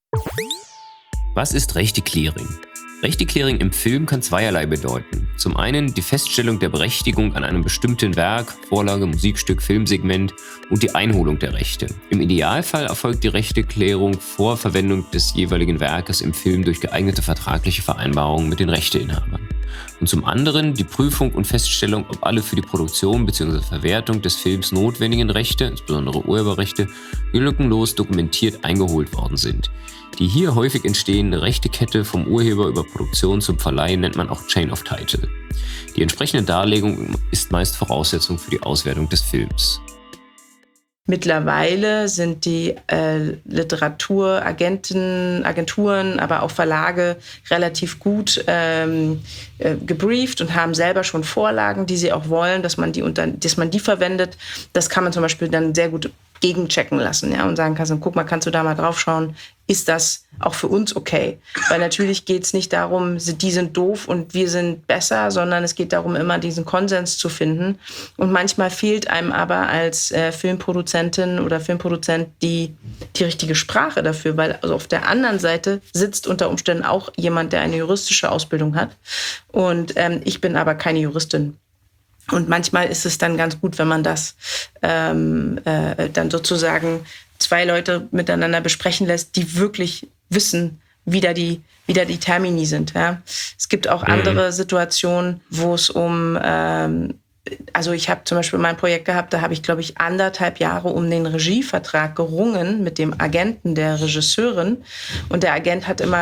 Was ist Rechte-Clearing? Rechte-Clearing im Film kann zweierlei bedeuten. Zum einen die Feststellung der Berechtigung an einem bestimmten Werk, Vorlage, Musikstück, Filmsegment und die Einholung der Rechte. Im Idealfall erfolgt die Rechteklärung vor Verwendung des jeweiligen Werkes im Film durch geeignete vertragliche Vereinbarungen mit den Rechteinhabern. Und zum anderen die Prüfung und Feststellung, ob alle für die Produktion bzw. Verwertung des Films notwendigen Rechte, insbesondere Urheberrechte, lückenlos dokumentiert eingeholt worden sind. Die hier häufig entstehende Rechtekette vom Urheber über Produktion zum Verleih nennt man auch Chain of Title. Die entsprechende Darlegung ist meist Voraussetzung für die Auswertung des Films. Mittlerweile sind die äh, Literaturagenten, Agenturen, aber auch Verlage relativ gut ähm, äh, gebrieft und haben selber schon Vorlagen, die sie auch wollen, dass man die unter, dass man die verwendet. Das kann man zum Beispiel dann sehr gut gegenchecken lassen, ja, und sagen kannst, guck mal, kannst du da mal drauf schauen, ist das auch für uns okay? Weil natürlich geht es nicht darum, die sind doof und wir sind besser, sondern es geht darum, immer diesen Konsens zu finden. Und manchmal fehlt einem aber als äh, Filmproduzentin oder Filmproduzent die, die richtige Sprache dafür, weil also auf der anderen Seite sitzt unter Umständen auch jemand, der eine juristische Ausbildung hat. Und ähm, ich bin aber keine Juristin. Und manchmal ist es dann ganz gut, wenn man das ähm, äh, dann sozusagen zwei Leute miteinander besprechen lässt, die wirklich wissen, wie da die, wie da die Termini sind. Ja? Es gibt auch mhm. andere Situationen, wo es um, ähm, also ich habe zum Beispiel mein Projekt gehabt, da habe ich, glaube ich, anderthalb Jahre um den Regievertrag gerungen mit dem Agenten der Regisseurin. Und der Agent hat immer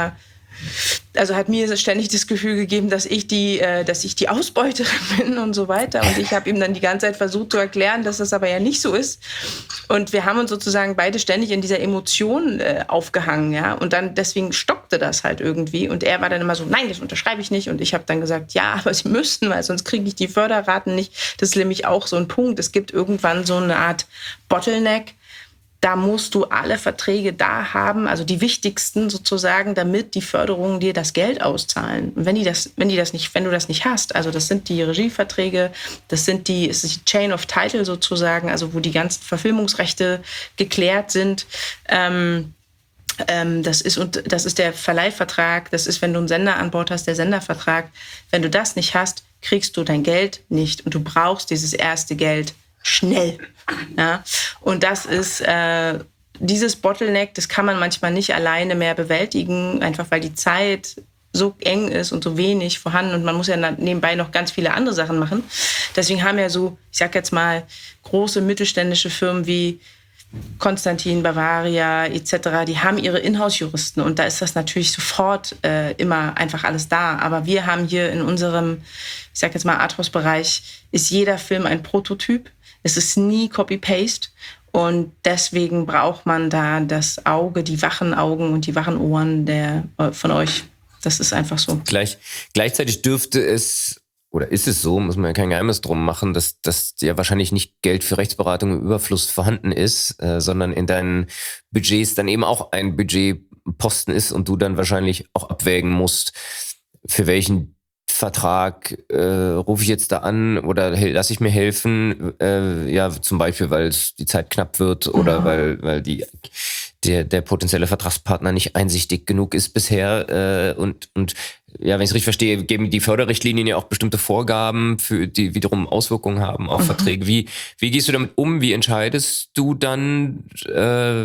also hat mir ständig das Gefühl gegeben, dass ich die, äh, dass ich die Ausbeuterin bin und so weiter. Und ich habe ihm dann die ganze Zeit versucht zu erklären, dass das aber ja nicht so ist. Und wir haben uns sozusagen beide ständig in dieser Emotion äh, aufgehangen, ja. Und dann deswegen stockte das halt irgendwie. Und er war dann immer so, nein, das unterschreibe ich nicht. Und ich habe dann gesagt, ja, aber sie müssten, weil sonst kriege ich die Förderraten nicht. Das ist nämlich auch so ein Punkt. Es gibt irgendwann so eine Art Bottleneck. Da musst du alle Verträge da haben, also die wichtigsten sozusagen, damit die Förderungen dir das Geld auszahlen. Und wenn die das, wenn die das nicht, wenn du das nicht hast, also das sind die Regieverträge, das sind die, es ist die Chain of Title sozusagen, also wo die ganzen Verfilmungsrechte geklärt sind. Ähm, ähm, das ist und das ist der Verleihvertrag. Das ist, wenn du einen Sender an Bord hast, der Sendervertrag. Wenn du das nicht hast, kriegst du dein Geld nicht und du brauchst dieses erste Geld schnell. Ja? Und das ist äh, dieses Bottleneck, das kann man manchmal nicht alleine mehr bewältigen, einfach weil die Zeit so eng ist und so wenig vorhanden und man muss ja nebenbei noch ganz viele andere Sachen machen. Deswegen haben ja so, ich sag jetzt mal, große mittelständische Firmen wie Konstantin, Bavaria et cetera, die haben ihre Inhouse-Juristen und da ist das natürlich sofort äh, immer einfach alles da. Aber wir haben hier in unserem, ich sag jetzt mal, Arthouse-Bereich, ist jeder Film ein Prototyp. Es ist nie Copy-Paste und deswegen braucht man da das Auge, die wachen Augen und die wachen Ohren der, von euch. Das ist einfach so. Gleich, gleichzeitig dürfte es, oder ist es so, muss man ja kein Geheimnis drum machen, dass, dass ja wahrscheinlich nicht Geld für Rechtsberatung im Überfluss vorhanden ist, äh, sondern in deinen Budgets dann eben auch ein Budgetposten ist und du dann wahrscheinlich auch abwägen musst, für welchen Vertrag äh, rufe ich jetzt da an oder hey, lasse ich mir helfen, äh, ja zum Beispiel, weil es die Zeit knapp wird oder mhm. weil weil die der der potenzielle Vertragspartner nicht einsichtig genug ist bisher äh, und und ja, wenn ich es richtig verstehe, geben die Förderrichtlinien ja auch bestimmte Vorgaben, für die wiederum Auswirkungen haben auf mhm. Verträge. Wie wie gehst du damit um? Wie entscheidest du dann, äh,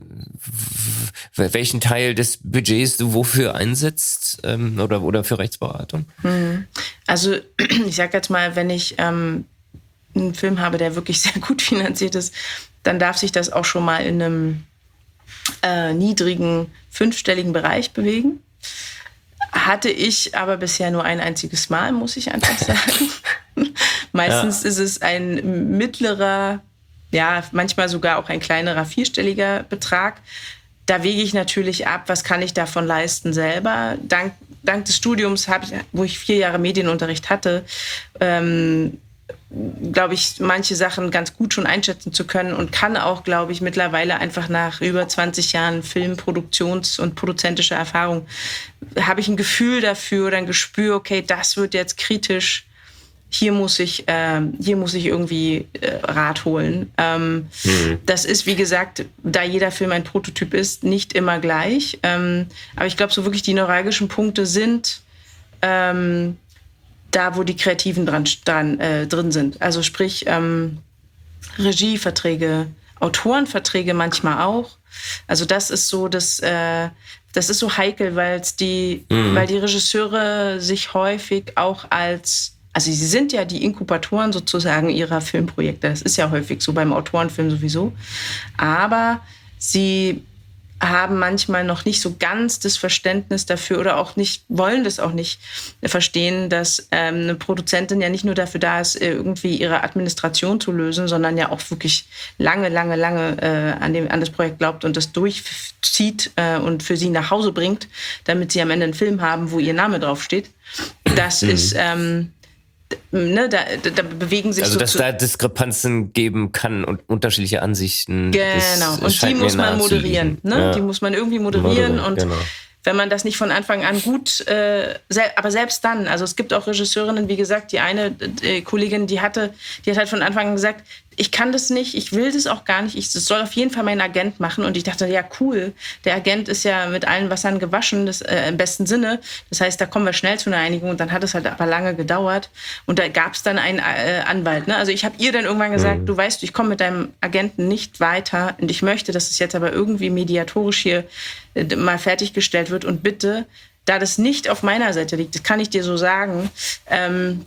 welchen Teil des Budgets du wofür einsetzt ähm, oder oder für Rechtsberatung? Also ich sag jetzt mal, wenn ich ähm, einen Film habe, der wirklich sehr gut finanziert ist, dann darf sich das auch schon mal in einem äh, niedrigen fünfstelligen Bereich bewegen. Hatte ich aber bisher nur ein einziges Mal, muss ich einfach sagen. Meistens ja. ist es ein mittlerer, ja, manchmal sogar auch ein kleinerer vierstelliger Betrag. Da wege ich natürlich ab, was kann ich davon leisten selber. Dank, dank des Studiums, hab ich, wo ich vier Jahre Medienunterricht hatte, ähm, glaube ich, manche Sachen ganz gut schon einschätzen zu können und kann auch, glaube ich, mittlerweile einfach nach über zwanzig Jahren Filmproduktions- und produzentischer Erfahrung, habe ich ein Gefühl dafür oder ein Gespür, okay, das wird jetzt kritisch, hier muss ich, äh, hier muss ich irgendwie äh, Rat holen. Ähm, mhm. Das ist, wie gesagt, da jeder Film ein Prototyp ist, nicht immer gleich. Ähm, aber ich glaube, so wirklich die neuralgischen Punkte sind ähm, da, wo die Kreativen dran, dran, äh, drin sind. Also sprich, ähm, Regieverträge, Autorenverträge manchmal auch. Also das ist so, das, äh, das ist so heikel, weil's die, mhm. weil die Regisseure sich häufig auch als, also sie sind ja die Inkubatoren sozusagen ihrer Filmprojekte. Das ist ja häufig so beim Autorenfilm sowieso. Aber sie haben manchmal noch nicht so ganz das Verständnis dafür oder auch nicht, wollen das auch nicht verstehen, dass ähm, eine Produzentin ja nicht nur dafür da ist, irgendwie ihre Administration zu lösen, sondern ja auch wirklich lange, lange, lange äh, an, dem, an das Projekt glaubt und das durchzieht äh, und für sie nach Hause bringt, damit sie am Ende einen Film haben, wo ihr Name draufsteht. Das mhm. ist... Ähm, Ne, da, da bewegen sich also, so dass da Diskrepanzen geben kann und unterschiedliche Ansichten. Genau, und die muss man moderieren. Ne? Ja. Die muss man irgendwie moderieren. moderieren und genau. Wenn man das nicht von Anfang an gut, äh, sel- aber selbst dann, also es gibt auch Regisseurinnen, wie gesagt, die eine äh, Kollegin, die hatte, die hat halt von Anfang an gesagt, ich kann das nicht, ich will das auch gar nicht, ich, das soll auf jeden Fall mein Agent machen. Und ich dachte, ja cool, der Agent ist ja mit allen Wassern gewaschen, das, äh, im besten Sinne. Das heißt, da kommen wir schnell zu einer Einigung. Und dann hat es halt aber lange gedauert. Und da gab es dann einen äh, Anwalt. Ne? Also ich habe ihr dann irgendwann gesagt, mhm. du weißt, ich komme mit deinem Agenten nicht weiter. Und ich möchte, dass es jetzt aber irgendwie mediatorisch hier äh, mal fertiggestellt wird. Und bitte, da das nicht auf meiner Seite liegt, das kann ich dir so sagen, ähm,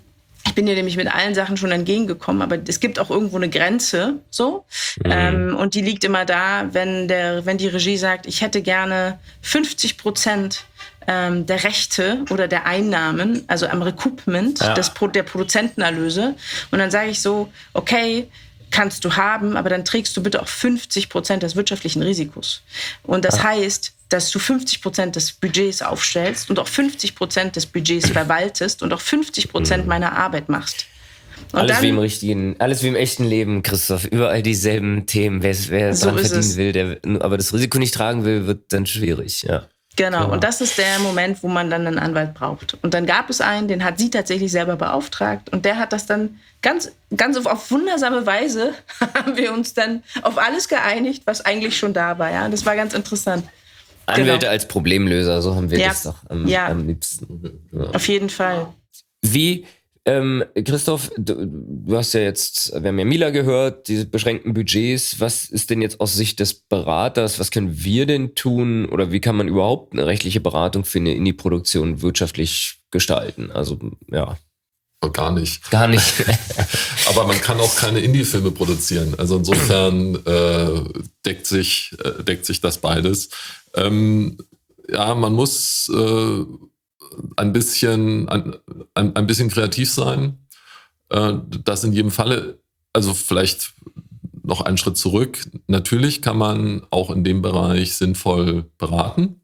Ich bin dir nämlich mit allen Sachen schon entgegengekommen, aber es gibt auch irgendwo eine Grenze, so. Mhm. Ähm, und die liegt immer da, wenn der, wenn die Regie sagt, ich hätte gerne fünfzig Prozent ähm, der Rechte oder der Einnahmen, also am Recoupment ja. des, der Produzentenerlöse. Und dann sage ich so, okay, kannst du haben, aber dann trägst du bitte auch fünfzig Prozent des wirtschaftlichen Risikos. Und das ja. heißt, dass du fünfzig Prozent des Budgets aufstellst und auch fünfzig Prozent des Budgets verwaltest und auch fünfzig Prozent mhm. meiner Arbeit machst. Und alles dann, wie im richtigen, alles wie im echten Leben, Christoph. Überall dieselben Themen. Wer, wer so dran verdienen es. will, der aber das Risiko nicht tragen will, wird dann schwierig. Ja. Genau. Genau. Und das ist der Moment, wo man dann einen Anwalt braucht. Und dann gab es einen, den hat sie tatsächlich selber beauftragt. Und der hat das dann ganz, ganz auf, auf wundersame Weise haben wir uns dann auf alles geeinigt, was eigentlich schon da war. Ja, das war ganz interessant. Anwälte genau. als Problemlöser, so haben wir ja. das doch am, ja. am liebsten. Ja. Auf jeden Fall. Wie, ähm, Christoph, du, du hast ja jetzt, wir haben ja Mila gehört, diese beschränkten Budgets. Was ist denn jetzt aus Sicht des Beraters, was können wir denn tun oder wie kann man überhaupt eine rechtliche Beratung für eine Indie-Produktion wirtschaftlich gestalten? Also, ja. Gar nicht. Gar nicht. Aber man kann auch keine Indie-Filme produzieren. Also insofern äh, deckt sich, äh, deckt sich das beides. Ähm, ja, man muss äh, ein bisschen, ein, ein, ein bisschen kreativ sein. Äh, das in jedem Falle, also vielleicht noch einen Schritt zurück. Natürlich kann man auch in dem Bereich sinnvoll beraten.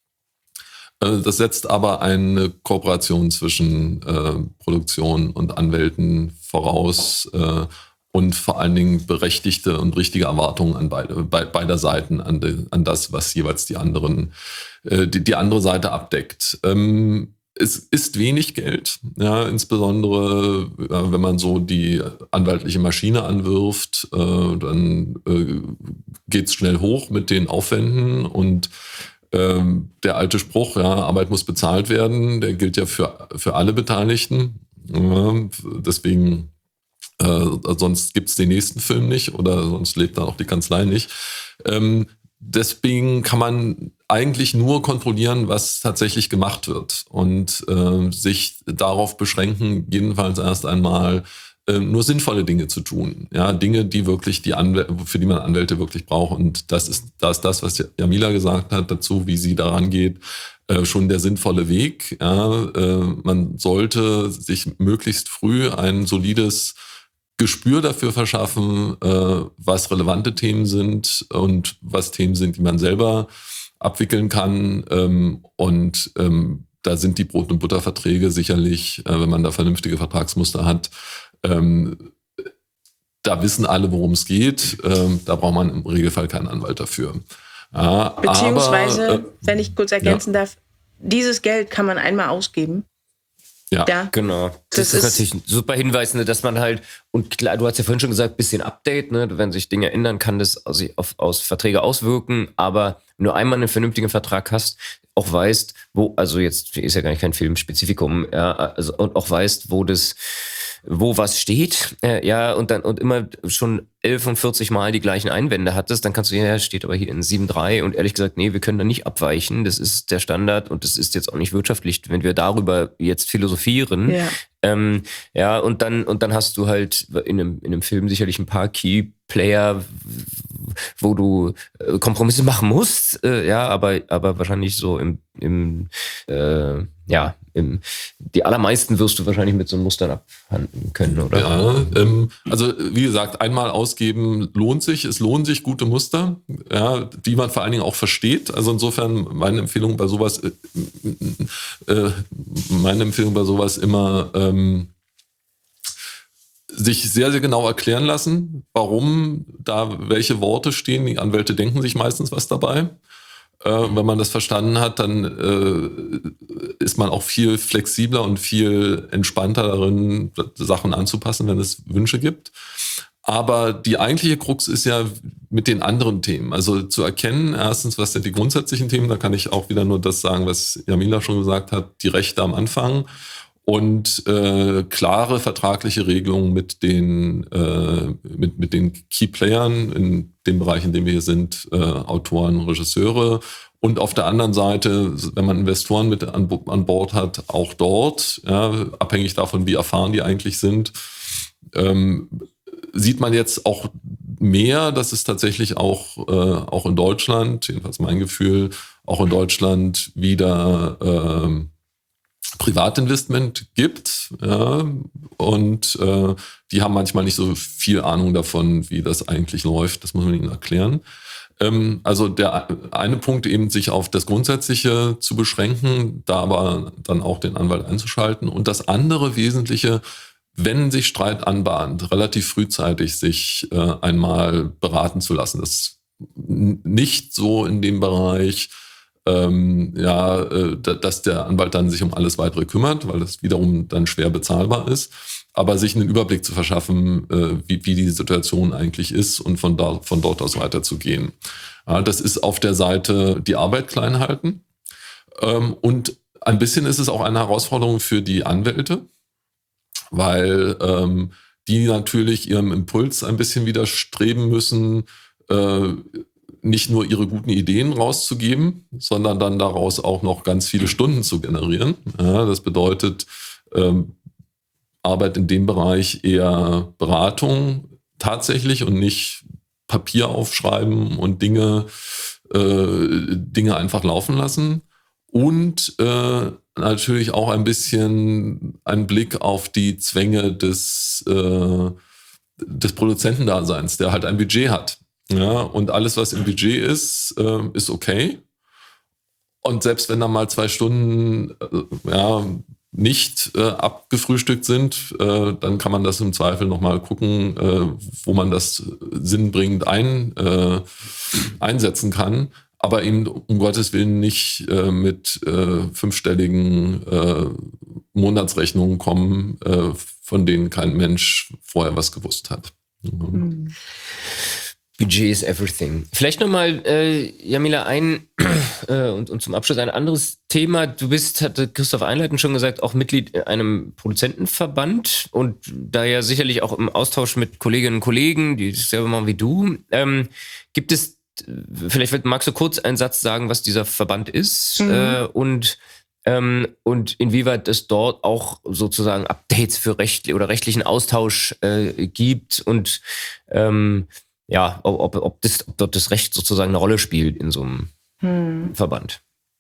Das setzt aber eine Kooperation zwischen äh, Produktion und Anwälten voraus äh, und vor allen Dingen berechtigte und richtige Erwartungen an beide, be, beider Seiten, an, de, an das, was jeweils die anderen, äh, die, die andere Seite abdeckt. Ähm, es ist wenig Geld, ja, insbesondere äh, wenn man so die anwaltliche Maschine anwirft, äh, dann äh, geht es schnell hoch mit den Aufwänden und der alte Spruch, ja, Arbeit muss bezahlt werden, der gilt ja für, für alle Beteiligten. Ja, deswegen, äh, sonst gibt es den nächsten Film nicht oder sonst lebt dann auch die Kanzlei nicht. Ähm, deswegen kann man eigentlich nur kontrollieren, was tatsächlich gemacht wird und äh, sich darauf beschränken, jedenfalls erst einmal nur sinnvolle Dinge zu tun. Ja, Dinge, die wirklich die Anwälte, für die man Anwälte wirklich braucht. Und das ist das, das was Jamila gesagt hat dazu, wie sie daran geht, äh, schon der sinnvolle Weg. Ja, äh, man sollte sich möglichst früh ein solides Gespür dafür verschaffen, äh, was relevante Themen sind und was Themen sind, die man selber abwickeln kann. Ähm, und ähm, da sind die Brot- und Butterverträge sicherlich, äh, wenn man da vernünftige Vertragsmuster hat, Ähm, da wissen alle, worum es geht. Ähm, da braucht man im Regelfall keinen Anwalt dafür. Ja, Beziehungsweise, aber, äh, wenn ich kurz ergänzen ja. darf, dieses Geld kann man einmal ausgeben. Ja, ja. genau. Das, das ist, ist natürlich ein super Hinweis, ne, dass man halt, und klar, du hast ja vorhin schon gesagt, bisschen Update, ne, wenn sich Dinge ändern, kann das aus, auf, aus Verträge auswirken, aber wenn du einmal einen vernünftigen Vertrag hast, auch weißt, wo, also jetzt ist ja gar nicht kein Filmspezifikum, ja, also, und auch weißt, wo das, wo was steht, äh, ja, und dann, und immer schon elf und vierzig Mal die gleichen Einwände hattest, dann kannst du, ja, steht aber hier in sieben drei und ehrlich gesagt, nee, wir können da nicht abweichen, das ist der Standard und das ist jetzt auch nicht wirtschaftlich, wenn wir darüber jetzt philosophieren, ja, ähm, ja, und dann, und dann hast du halt in einem, in einem Film sicherlich ein paar Key-Player, wo du äh, Kompromisse machen musst, äh, ja, aber, aber wahrscheinlich so im, im äh, ja, im, die allermeisten wirst du wahrscheinlich mit so einem Mustern abhandeln können, oder? Ja, ähm, also wie gesagt, einmal ausgeben lohnt sich. Es lohnen sich gute Muster, ja, die man vor allen Dingen auch versteht. Also insofern meine Empfehlung bei sowas, äh, äh, meine Empfehlung bei sowas immer ähm, sich sehr, sehr genau erklären lassen, warum da welche Worte stehen. Die Anwälte denken sich meistens was dabei. Äh, wenn man das verstanden hat, dann äh, ist man auch viel flexibler und viel entspannter darin, Sachen anzupassen, wenn es Wünsche gibt. Aber die eigentliche Krux ist ja mit den anderen Themen. Also zu erkennen, erstens, was sind die grundsätzlichen Themen, da kann ich auch wieder nur das sagen, was Jamila schon gesagt hat, die Rechte am Anfang und äh, klare vertragliche Regelungen mit den, äh, mit, mit den Key-Playern in dem Bereich, in dem wir hier sind, äh, Autoren, Regisseure. Und auf der anderen Seite, wenn man Investoren mit an, an Bord hat, auch dort, ja, abhängig davon, wie erfahren die eigentlich sind, ähm, sieht man jetzt auch mehr, dass es tatsächlich auch, äh, auch in Deutschland, jedenfalls mein Gefühl, auch in Deutschland wieder äh, Privatinvestment gibt, ja, und äh, die haben manchmal nicht so viel Ahnung davon, wie das eigentlich läuft. Das muss man ihnen erklären. Ähm, also der eine Punkt eben, sich auf das Grundsätzliche zu beschränken, da aber dann auch den Anwalt einzuschalten. Und das andere Wesentliche, wenn sich Streit anbahnt, relativ frühzeitig sich äh, einmal beraten zu lassen. Das nicht so in dem Bereich, Ähm, ja, äh, dass der Anwalt dann sich um alles Weitere kümmert, weil das wiederum dann schwer bezahlbar ist, aber sich einen Überblick zu verschaffen, äh, wie, wie die Situation eigentlich ist und von, da, von dort aus weiterzugehen. Ja, das ist auf der Seite die Arbeit klein halten, ähm, und ein bisschen ist es auch eine Herausforderung für die Anwälte, weil ähm, die natürlich ihrem Impuls ein bisschen widerstreben müssen, äh, nicht nur ihre guten Ideen rauszugeben, sondern dann daraus auch noch ganz viele Stunden zu generieren. Ja, das bedeutet ähm, Arbeit in dem Bereich eher Beratung tatsächlich und nicht Papier aufschreiben und Dinge, äh, Dinge einfach laufen lassen. Und äh, natürlich auch ein bisschen ein Blick auf die Zwänge des, äh, des Produzentendaseins, der halt ein Budget hat. Ja, und alles, was im Budget ist, äh, ist okay. Und selbst wenn da mal zwei Stunden äh, ja, nicht äh, abgefrühstückt sind, äh, dann kann man das im Zweifel nochmal gucken, äh, wo man das sinnbringend ein, äh, einsetzen kann. Aber eben um Gottes Willen nicht äh, mit äh, fünfstelligen äh, Monatsrechnungen kommen, äh, von denen kein Mensch vorher was gewusst hat. Mhm. Budget is everything. Vielleicht nochmal, äh, Jamila, ein äh, und, und zum Abschluss ein anderes Thema. Du bist, hatte Christoph einleitend schon gesagt, auch Mitglied in einem Produzentenverband und da ja sicherlich auch im Austausch mit Kolleginnen und Kollegen, die das selber machen wie du. Ähm, gibt es, vielleicht magst du kurz einen Satz sagen, was dieser Verband ist, mhm. äh, und ähm, und inwieweit es dort auch sozusagen Updates für Recht oder rechtlichen Austausch äh, gibt und ähm, ja, ob, ob, das, ob dort das Recht sozusagen eine Rolle spielt in so einem hm. Verband.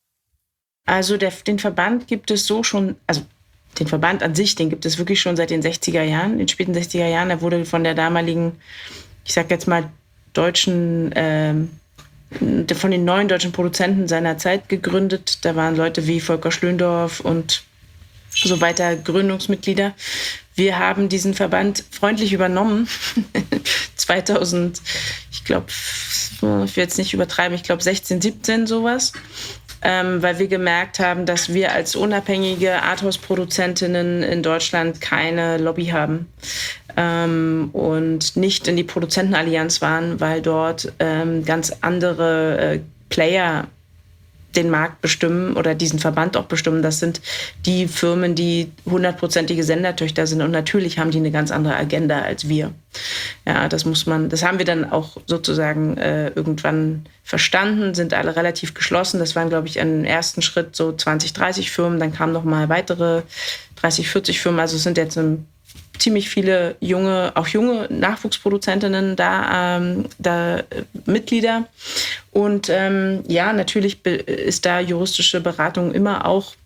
Also der, den Verband gibt es so schon, also den Verband an sich, den gibt es wirklich schon seit den sechziger Jahren, den späten sechziger Jahren. Er wurde von der damaligen, ich sag jetzt mal, deutschen, äh, von den neuen deutschen Produzenten seiner Zeit gegründet. Da waren Leute wie Volker Schlöndorff und so weiter Gründungsmitglieder. Wir haben diesen Verband freundlich übernommen. zweitausend, ich glaube, ich will jetzt nicht übertreiben, ich glaube sechzehn, siebzehn sowas. Ähm, weil wir gemerkt haben, dass wir als unabhängige Arthouse-Produzentinnen in Deutschland keine Lobby haben ähm, und nicht in die Produzentenallianz waren, weil dort ähm, ganz andere äh, Player den Markt bestimmen oder diesen Verband auch bestimmen. Das sind die Firmen, die hundertprozentige Sendertöchter sind und natürlich haben die eine ganz andere Agenda als wir. Ja, das muss man, das haben wir dann auch sozusagen äh, irgendwann verstanden, sind alle relativ geschlossen. Das waren, glaube ich, im ersten Schritt so zwanzig, dreißig Firmen, dann kamen noch mal weitere dreißig, vierzig Firmen. Also es sind jetzt ein ziemlich viele junge, auch junge Nachwuchsproduzentinnen da, ähm, da äh, Mitglieder. Und ähm, ja, natürlich be- ist da juristische Beratung immer auch,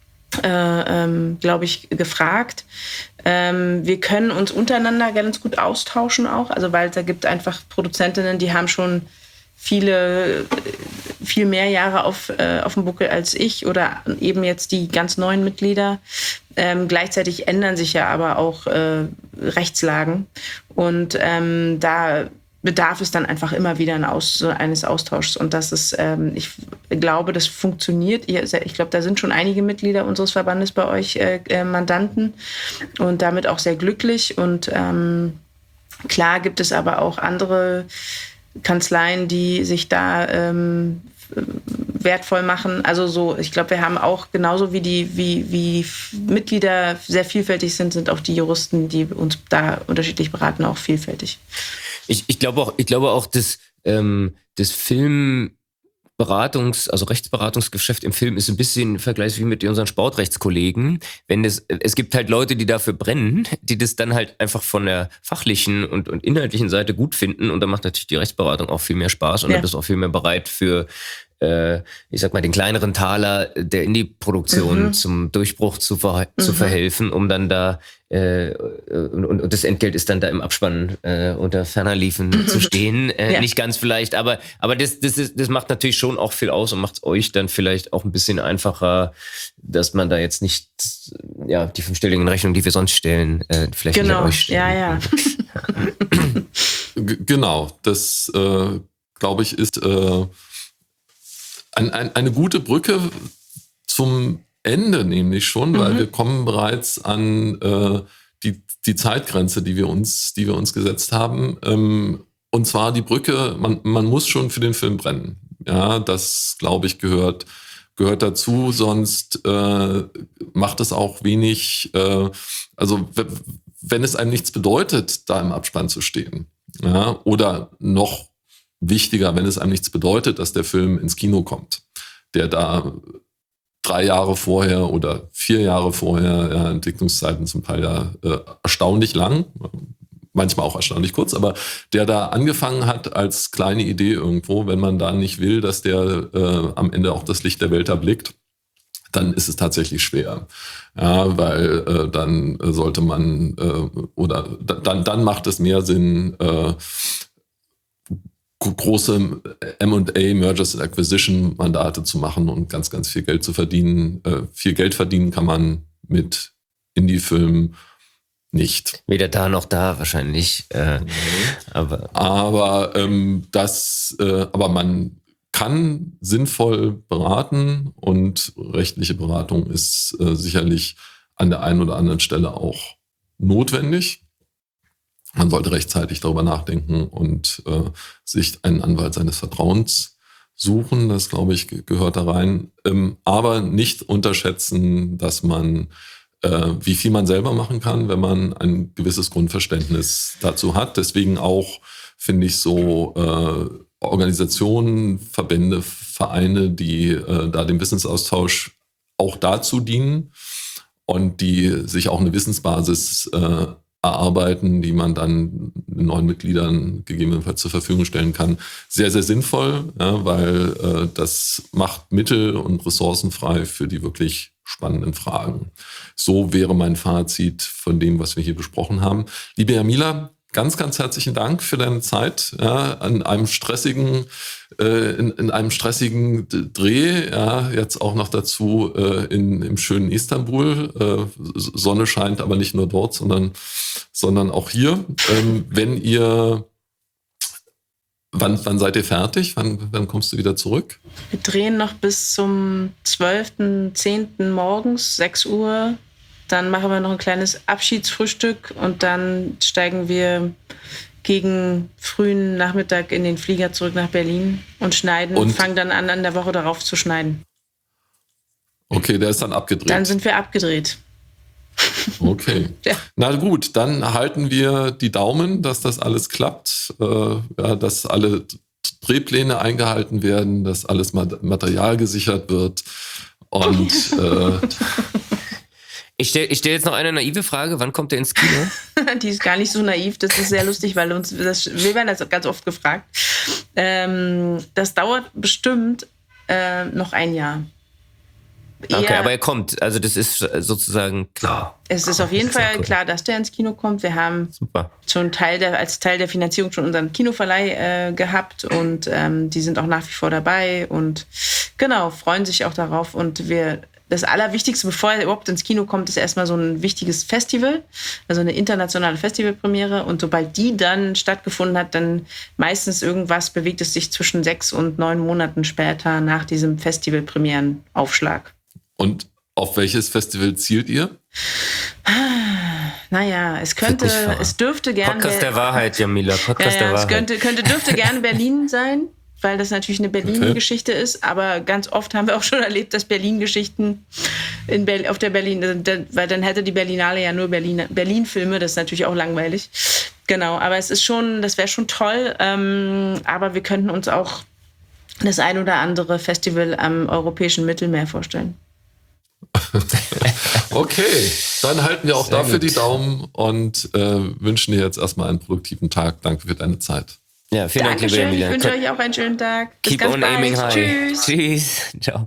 äh, ähm, glaube ich, gefragt. Ähm, wir können uns untereinander ganz gut austauschen auch, also weil da gibt einfach Produzentinnen, die haben schon viele, viel mehr Jahre auf, äh, auf dem Buckel als ich oder eben jetzt die ganz neuen Mitglieder. Ähm, gleichzeitig ändern sich ja aber auch äh, Rechtslagen und ähm, da bedarf es dann einfach immer wieder ein Aus, eines Austauschs und das ist, ähm, ich glaube, das funktioniert. Ich glaube, da sind schon einige Mitglieder unseres Verbandes bei euch äh, äh, Mandanten und damit auch sehr glücklich und ähm, klar gibt es aber auch andere Kanzleien, die sich da ähm, wertvoll machen. Also so, ich glaube, wir haben auch genauso wie die, wie, wie Mitglieder sehr vielfältig sind, sind auch die Juristen, die uns da unterschiedlich beraten, auch vielfältig. Ich, ich glaube auch, ich glaube auch, dass ähm, das Film Beratungs-, also Rechtsberatungsgeschäft im Film ist ein bisschen vergleichsweise wie mit unseren Sportrechtskollegen. Wenn es, es gibt halt Leute, die dafür brennen, die das dann halt einfach von der fachlichen und, und inhaltlichen Seite gut finden, und dann macht natürlich die Rechtsberatung auch viel mehr Spaß, und ja. dann bist du auch viel mehr bereit für, äh, ich sag mal, den kleineren Taler der Indie-Produktion mhm. zum Durchbruch zu, ver- mhm. zu verhelfen, um dann da äh, und, und das Entgelt ist dann da im Abspann äh, unter ferner Liefen zu stehen. Äh, ja. Nicht ganz vielleicht, aber aber das das ist, das macht natürlich schon auch viel aus und macht es euch dann vielleicht auch ein bisschen einfacher, dass man da jetzt nicht ja die fünfstelligen Rechnungen, die wir sonst stellen, äh, vielleicht genau. nicht an euch stellen. Ja, ja. G- genau, das äh, glaube ich ist äh, ein, ein, eine gute Brücke zum Ende nämlich schon, weil mhm. wir kommen bereits an äh, die, die Zeitgrenze, die wir uns, die wir uns gesetzt haben. Ähm, und zwar die Brücke, man, man muss schon für den Film brennen. Ja, das, glaube ich, gehört, gehört dazu, sonst äh, macht es auch wenig, äh, also w- wenn es einem nichts bedeutet, da im Abspann zu stehen. Ja, oder noch wichtiger, wenn es einem nichts bedeutet, dass der Film ins Kino kommt, der da drei Jahre vorher oder vier Jahre vorher, ja, Entwicklungszeiten zum Teil ja äh, erstaunlich lang, manchmal auch erstaunlich kurz, aber der da angefangen hat als kleine Idee irgendwo, wenn man da nicht will, dass der äh, am Ende auch das Licht der Welt erblickt, dann ist es tatsächlich schwer. Ja, weil äh, dann sollte man äh, oder dann, dann macht es mehr Sinn, äh, große M und A, Mergers and Acquisition Mandate zu machen und ganz, ganz viel Geld zu verdienen. Äh, viel Geld verdienen kann man mit Indie-Filmen nicht. Weder da noch da wahrscheinlich. Äh, aber aber, ähm, das, äh, aber man kann sinnvoll beraten, und rechtliche Beratung ist äh, sicherlich an der einen oder anderen Stelle auch notwendig. Man sollte rechtzeitig darüber nachdenken und äh, sich einen Anwalt seines Vertrauens suchen. Das, glaube ich, gehört da rein. Ähm, aber nicht unterschätzen, dass man, äh, wie viel man selber machen kann, wenn man ein gewisses Grundverständnis dazu hat. Deswegen auch, finde ich, so äh, Organisationen, Verbände, Vereine, die äh, da dem Wissensaustausch auch dazu dienen und die sich auch eine Wissensbasis äh, erarbeiten, die man dann den neuen Mitgliedern gegebenenfalls zur Verfügung stellen kann. Sehr, sehr sinnvoll, ja, weil äh, das macht Mittel und Ressourcen frei für die wirklich spannenden Fragen. So wäre mein Fazit von dem, was wir hier besprochen haben. Liebe Jamila, ganz, ganz herzlichen Dank für deine Zeit, ja, an einem stressigen, äh, in, in einem stressigen Dreh, ja, jetzt auch noch dazu äh, in, im schönen Istanbul. Äh, Sonne scheint aber nicht nur dort, sondern, sondern auch hier. Ähm, wenn ihr, wann, wann seid ihr fertig? Wann, wann kommst du wieder zurück? Wir drehen noch bis zum zwölften zehnten morgens, sechs Uhr. Dann machen wir noch ein kleines Abschiedsfrühstück und dann steigen wir gegen frühen Nachmittag in den Flieger zurück nach Berlin und schneiden und fangen dann an, an der Woche darauf zu schneiden. Okay, der ist dann abgedreht. Dann sind wir abgedreht. Okay. Ja. Na gut, dann halten wir die Daumen, dass das alles klappt, äh, ja, dass alle Drehpläne eingehalten werden, dass alles Material gesichert wird und äh, Ich stelle ich stell jetzt noch eine naive Frage. Wann kommt der ins Kino? Die ist gar nicht so naiv. Das ist sehr lustig, weil uns das, wir werden das ganz oft gefragt. Ähm, das dauert bestimmt äh, noch ein Jahr. Eher, okay, aber er kommt. Also das ist sozusagen klar. Es ist auf jeden Fall cool. klar, dass der ins Kino kommt. Wir haben Super. schon Teil der, als Teil der Finanzierung schon unseren Kinoverleih äh, gehabt und ähm, die sind auch nach wie vor dabei und genau, freuen sich auch darauf. Und wir Das Allerwichtigste, bevor er überhaupt ins Kino kommt, ist erstmal so ein wichtiges Festival, also eine internationale Festivalpremiere. Und sobald die dann stattgefunden hat, dann meistens irgendwas bewegt es sich zwischen sechs und neun Monaten später nach diesem Festivalpremierenaufschlag. Und auf welches Festival zielt ihr? Naja, es könnte, es dürfte gerne... Podcast der Wahrheit, Jamila, Podcast ja, ja, der Wahrheit. Es könnte, könnte, dürfte gerne Berlin sein. weil das natürlich eine Berlin-Geschichte okay. ist, aber ganz oft haben wir auch schon erlebt, dass Berlin-Geschichten in Ber- auf der Berlin, weil dann hätte die Berlinale ja nur Berlin, Berlin-Filme, das ist natürlich auch langweilig. Genau, aber es ist schon, das wäre schon toll, ähm, aber wir könnten uns auch das ein oder andere Festival am europäischen Mittelmeer vorstellen. Okay, dann halten wir auch Sehr dafür gut. die Daumen und äh, wünschen dir jetzt erstmal einen produktiven Tag. Danke für deine Zeit. Ja, vielen Dank, liebe Dankeschön, Emilia. ich wünsche euch auch einen schönen Tag. Bis Keep ganz on bald. aiming high. Tschüss. Tschüss. Ciao.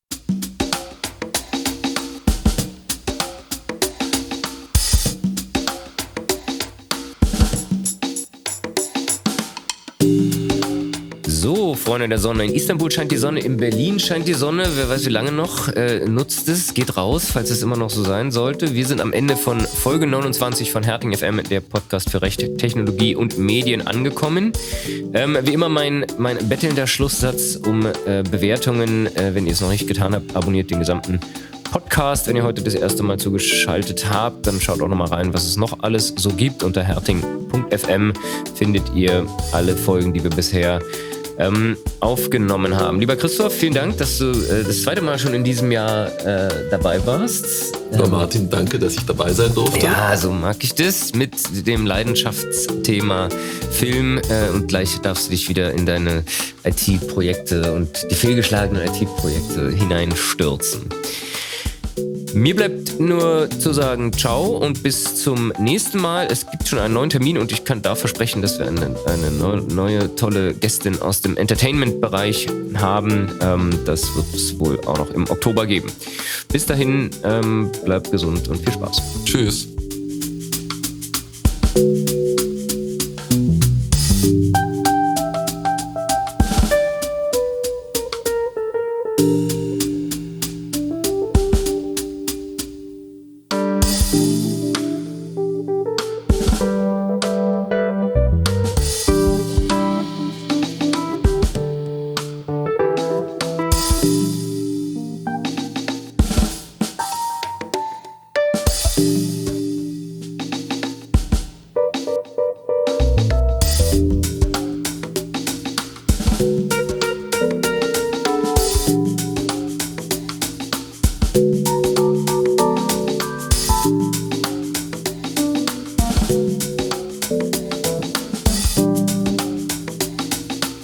So, Freunde der Sonne. In Istanbul scheint die Sonne, in Berlin scheint die Sonne. Wer weiß, wie lange noch. Äh, nutzt es, geht raus, falls es immer noch so sein sollte. Wir sind am Ende von Folge neunundzwanzig von Herting F M, der Podcast für Recht, Technologie und Medien, angekommen. Ähm, wie immer mein, mein bettelnder Schlusssatz um äh, Bewertungen. Äh, wenn ihr es noch nicht getan habt, abonniert den gesamten Podcast. Wenn ihr heute das erste Mal zugeschaltet habt, dann schaut auch nochmal rein, was es noch alles so gibt. Unter herting punkt f m findet ihr alle Folgen, die wir bisher ähm, aufgenommen haben. Lieber Christoph, vielen Dank, dass du äh, das zweite Mal schon in diesem Jahr äh, dabei warst. Lieber Martin, danke, dass ich dabei sein durfte. Ja, so mag ich das mit dem Leidenschaftsthema Film äh, und gleich darfst du dich wieder in deine I T-Projekte und die fehlgeschlagenen I T-Projekte hineinstürzen. Mir bleibt nur zu sagen, ciao und bis zum nächsten Mal. Es gibt schon einen neuen Termin und ich kann da versprechen, dass wir eine, eine neue, neue tolle Gästin aus dem Entertainment-Bereich haben. Ähm, das wird es wohl auch noch im Oktober geben. Bis dahin, ähm, bleibt gesund und viel Spaß. Tschüss.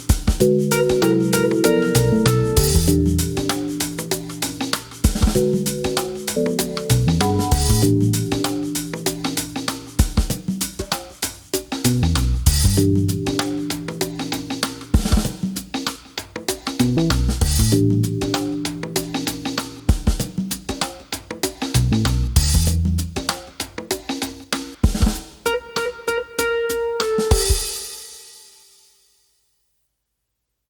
Thank you.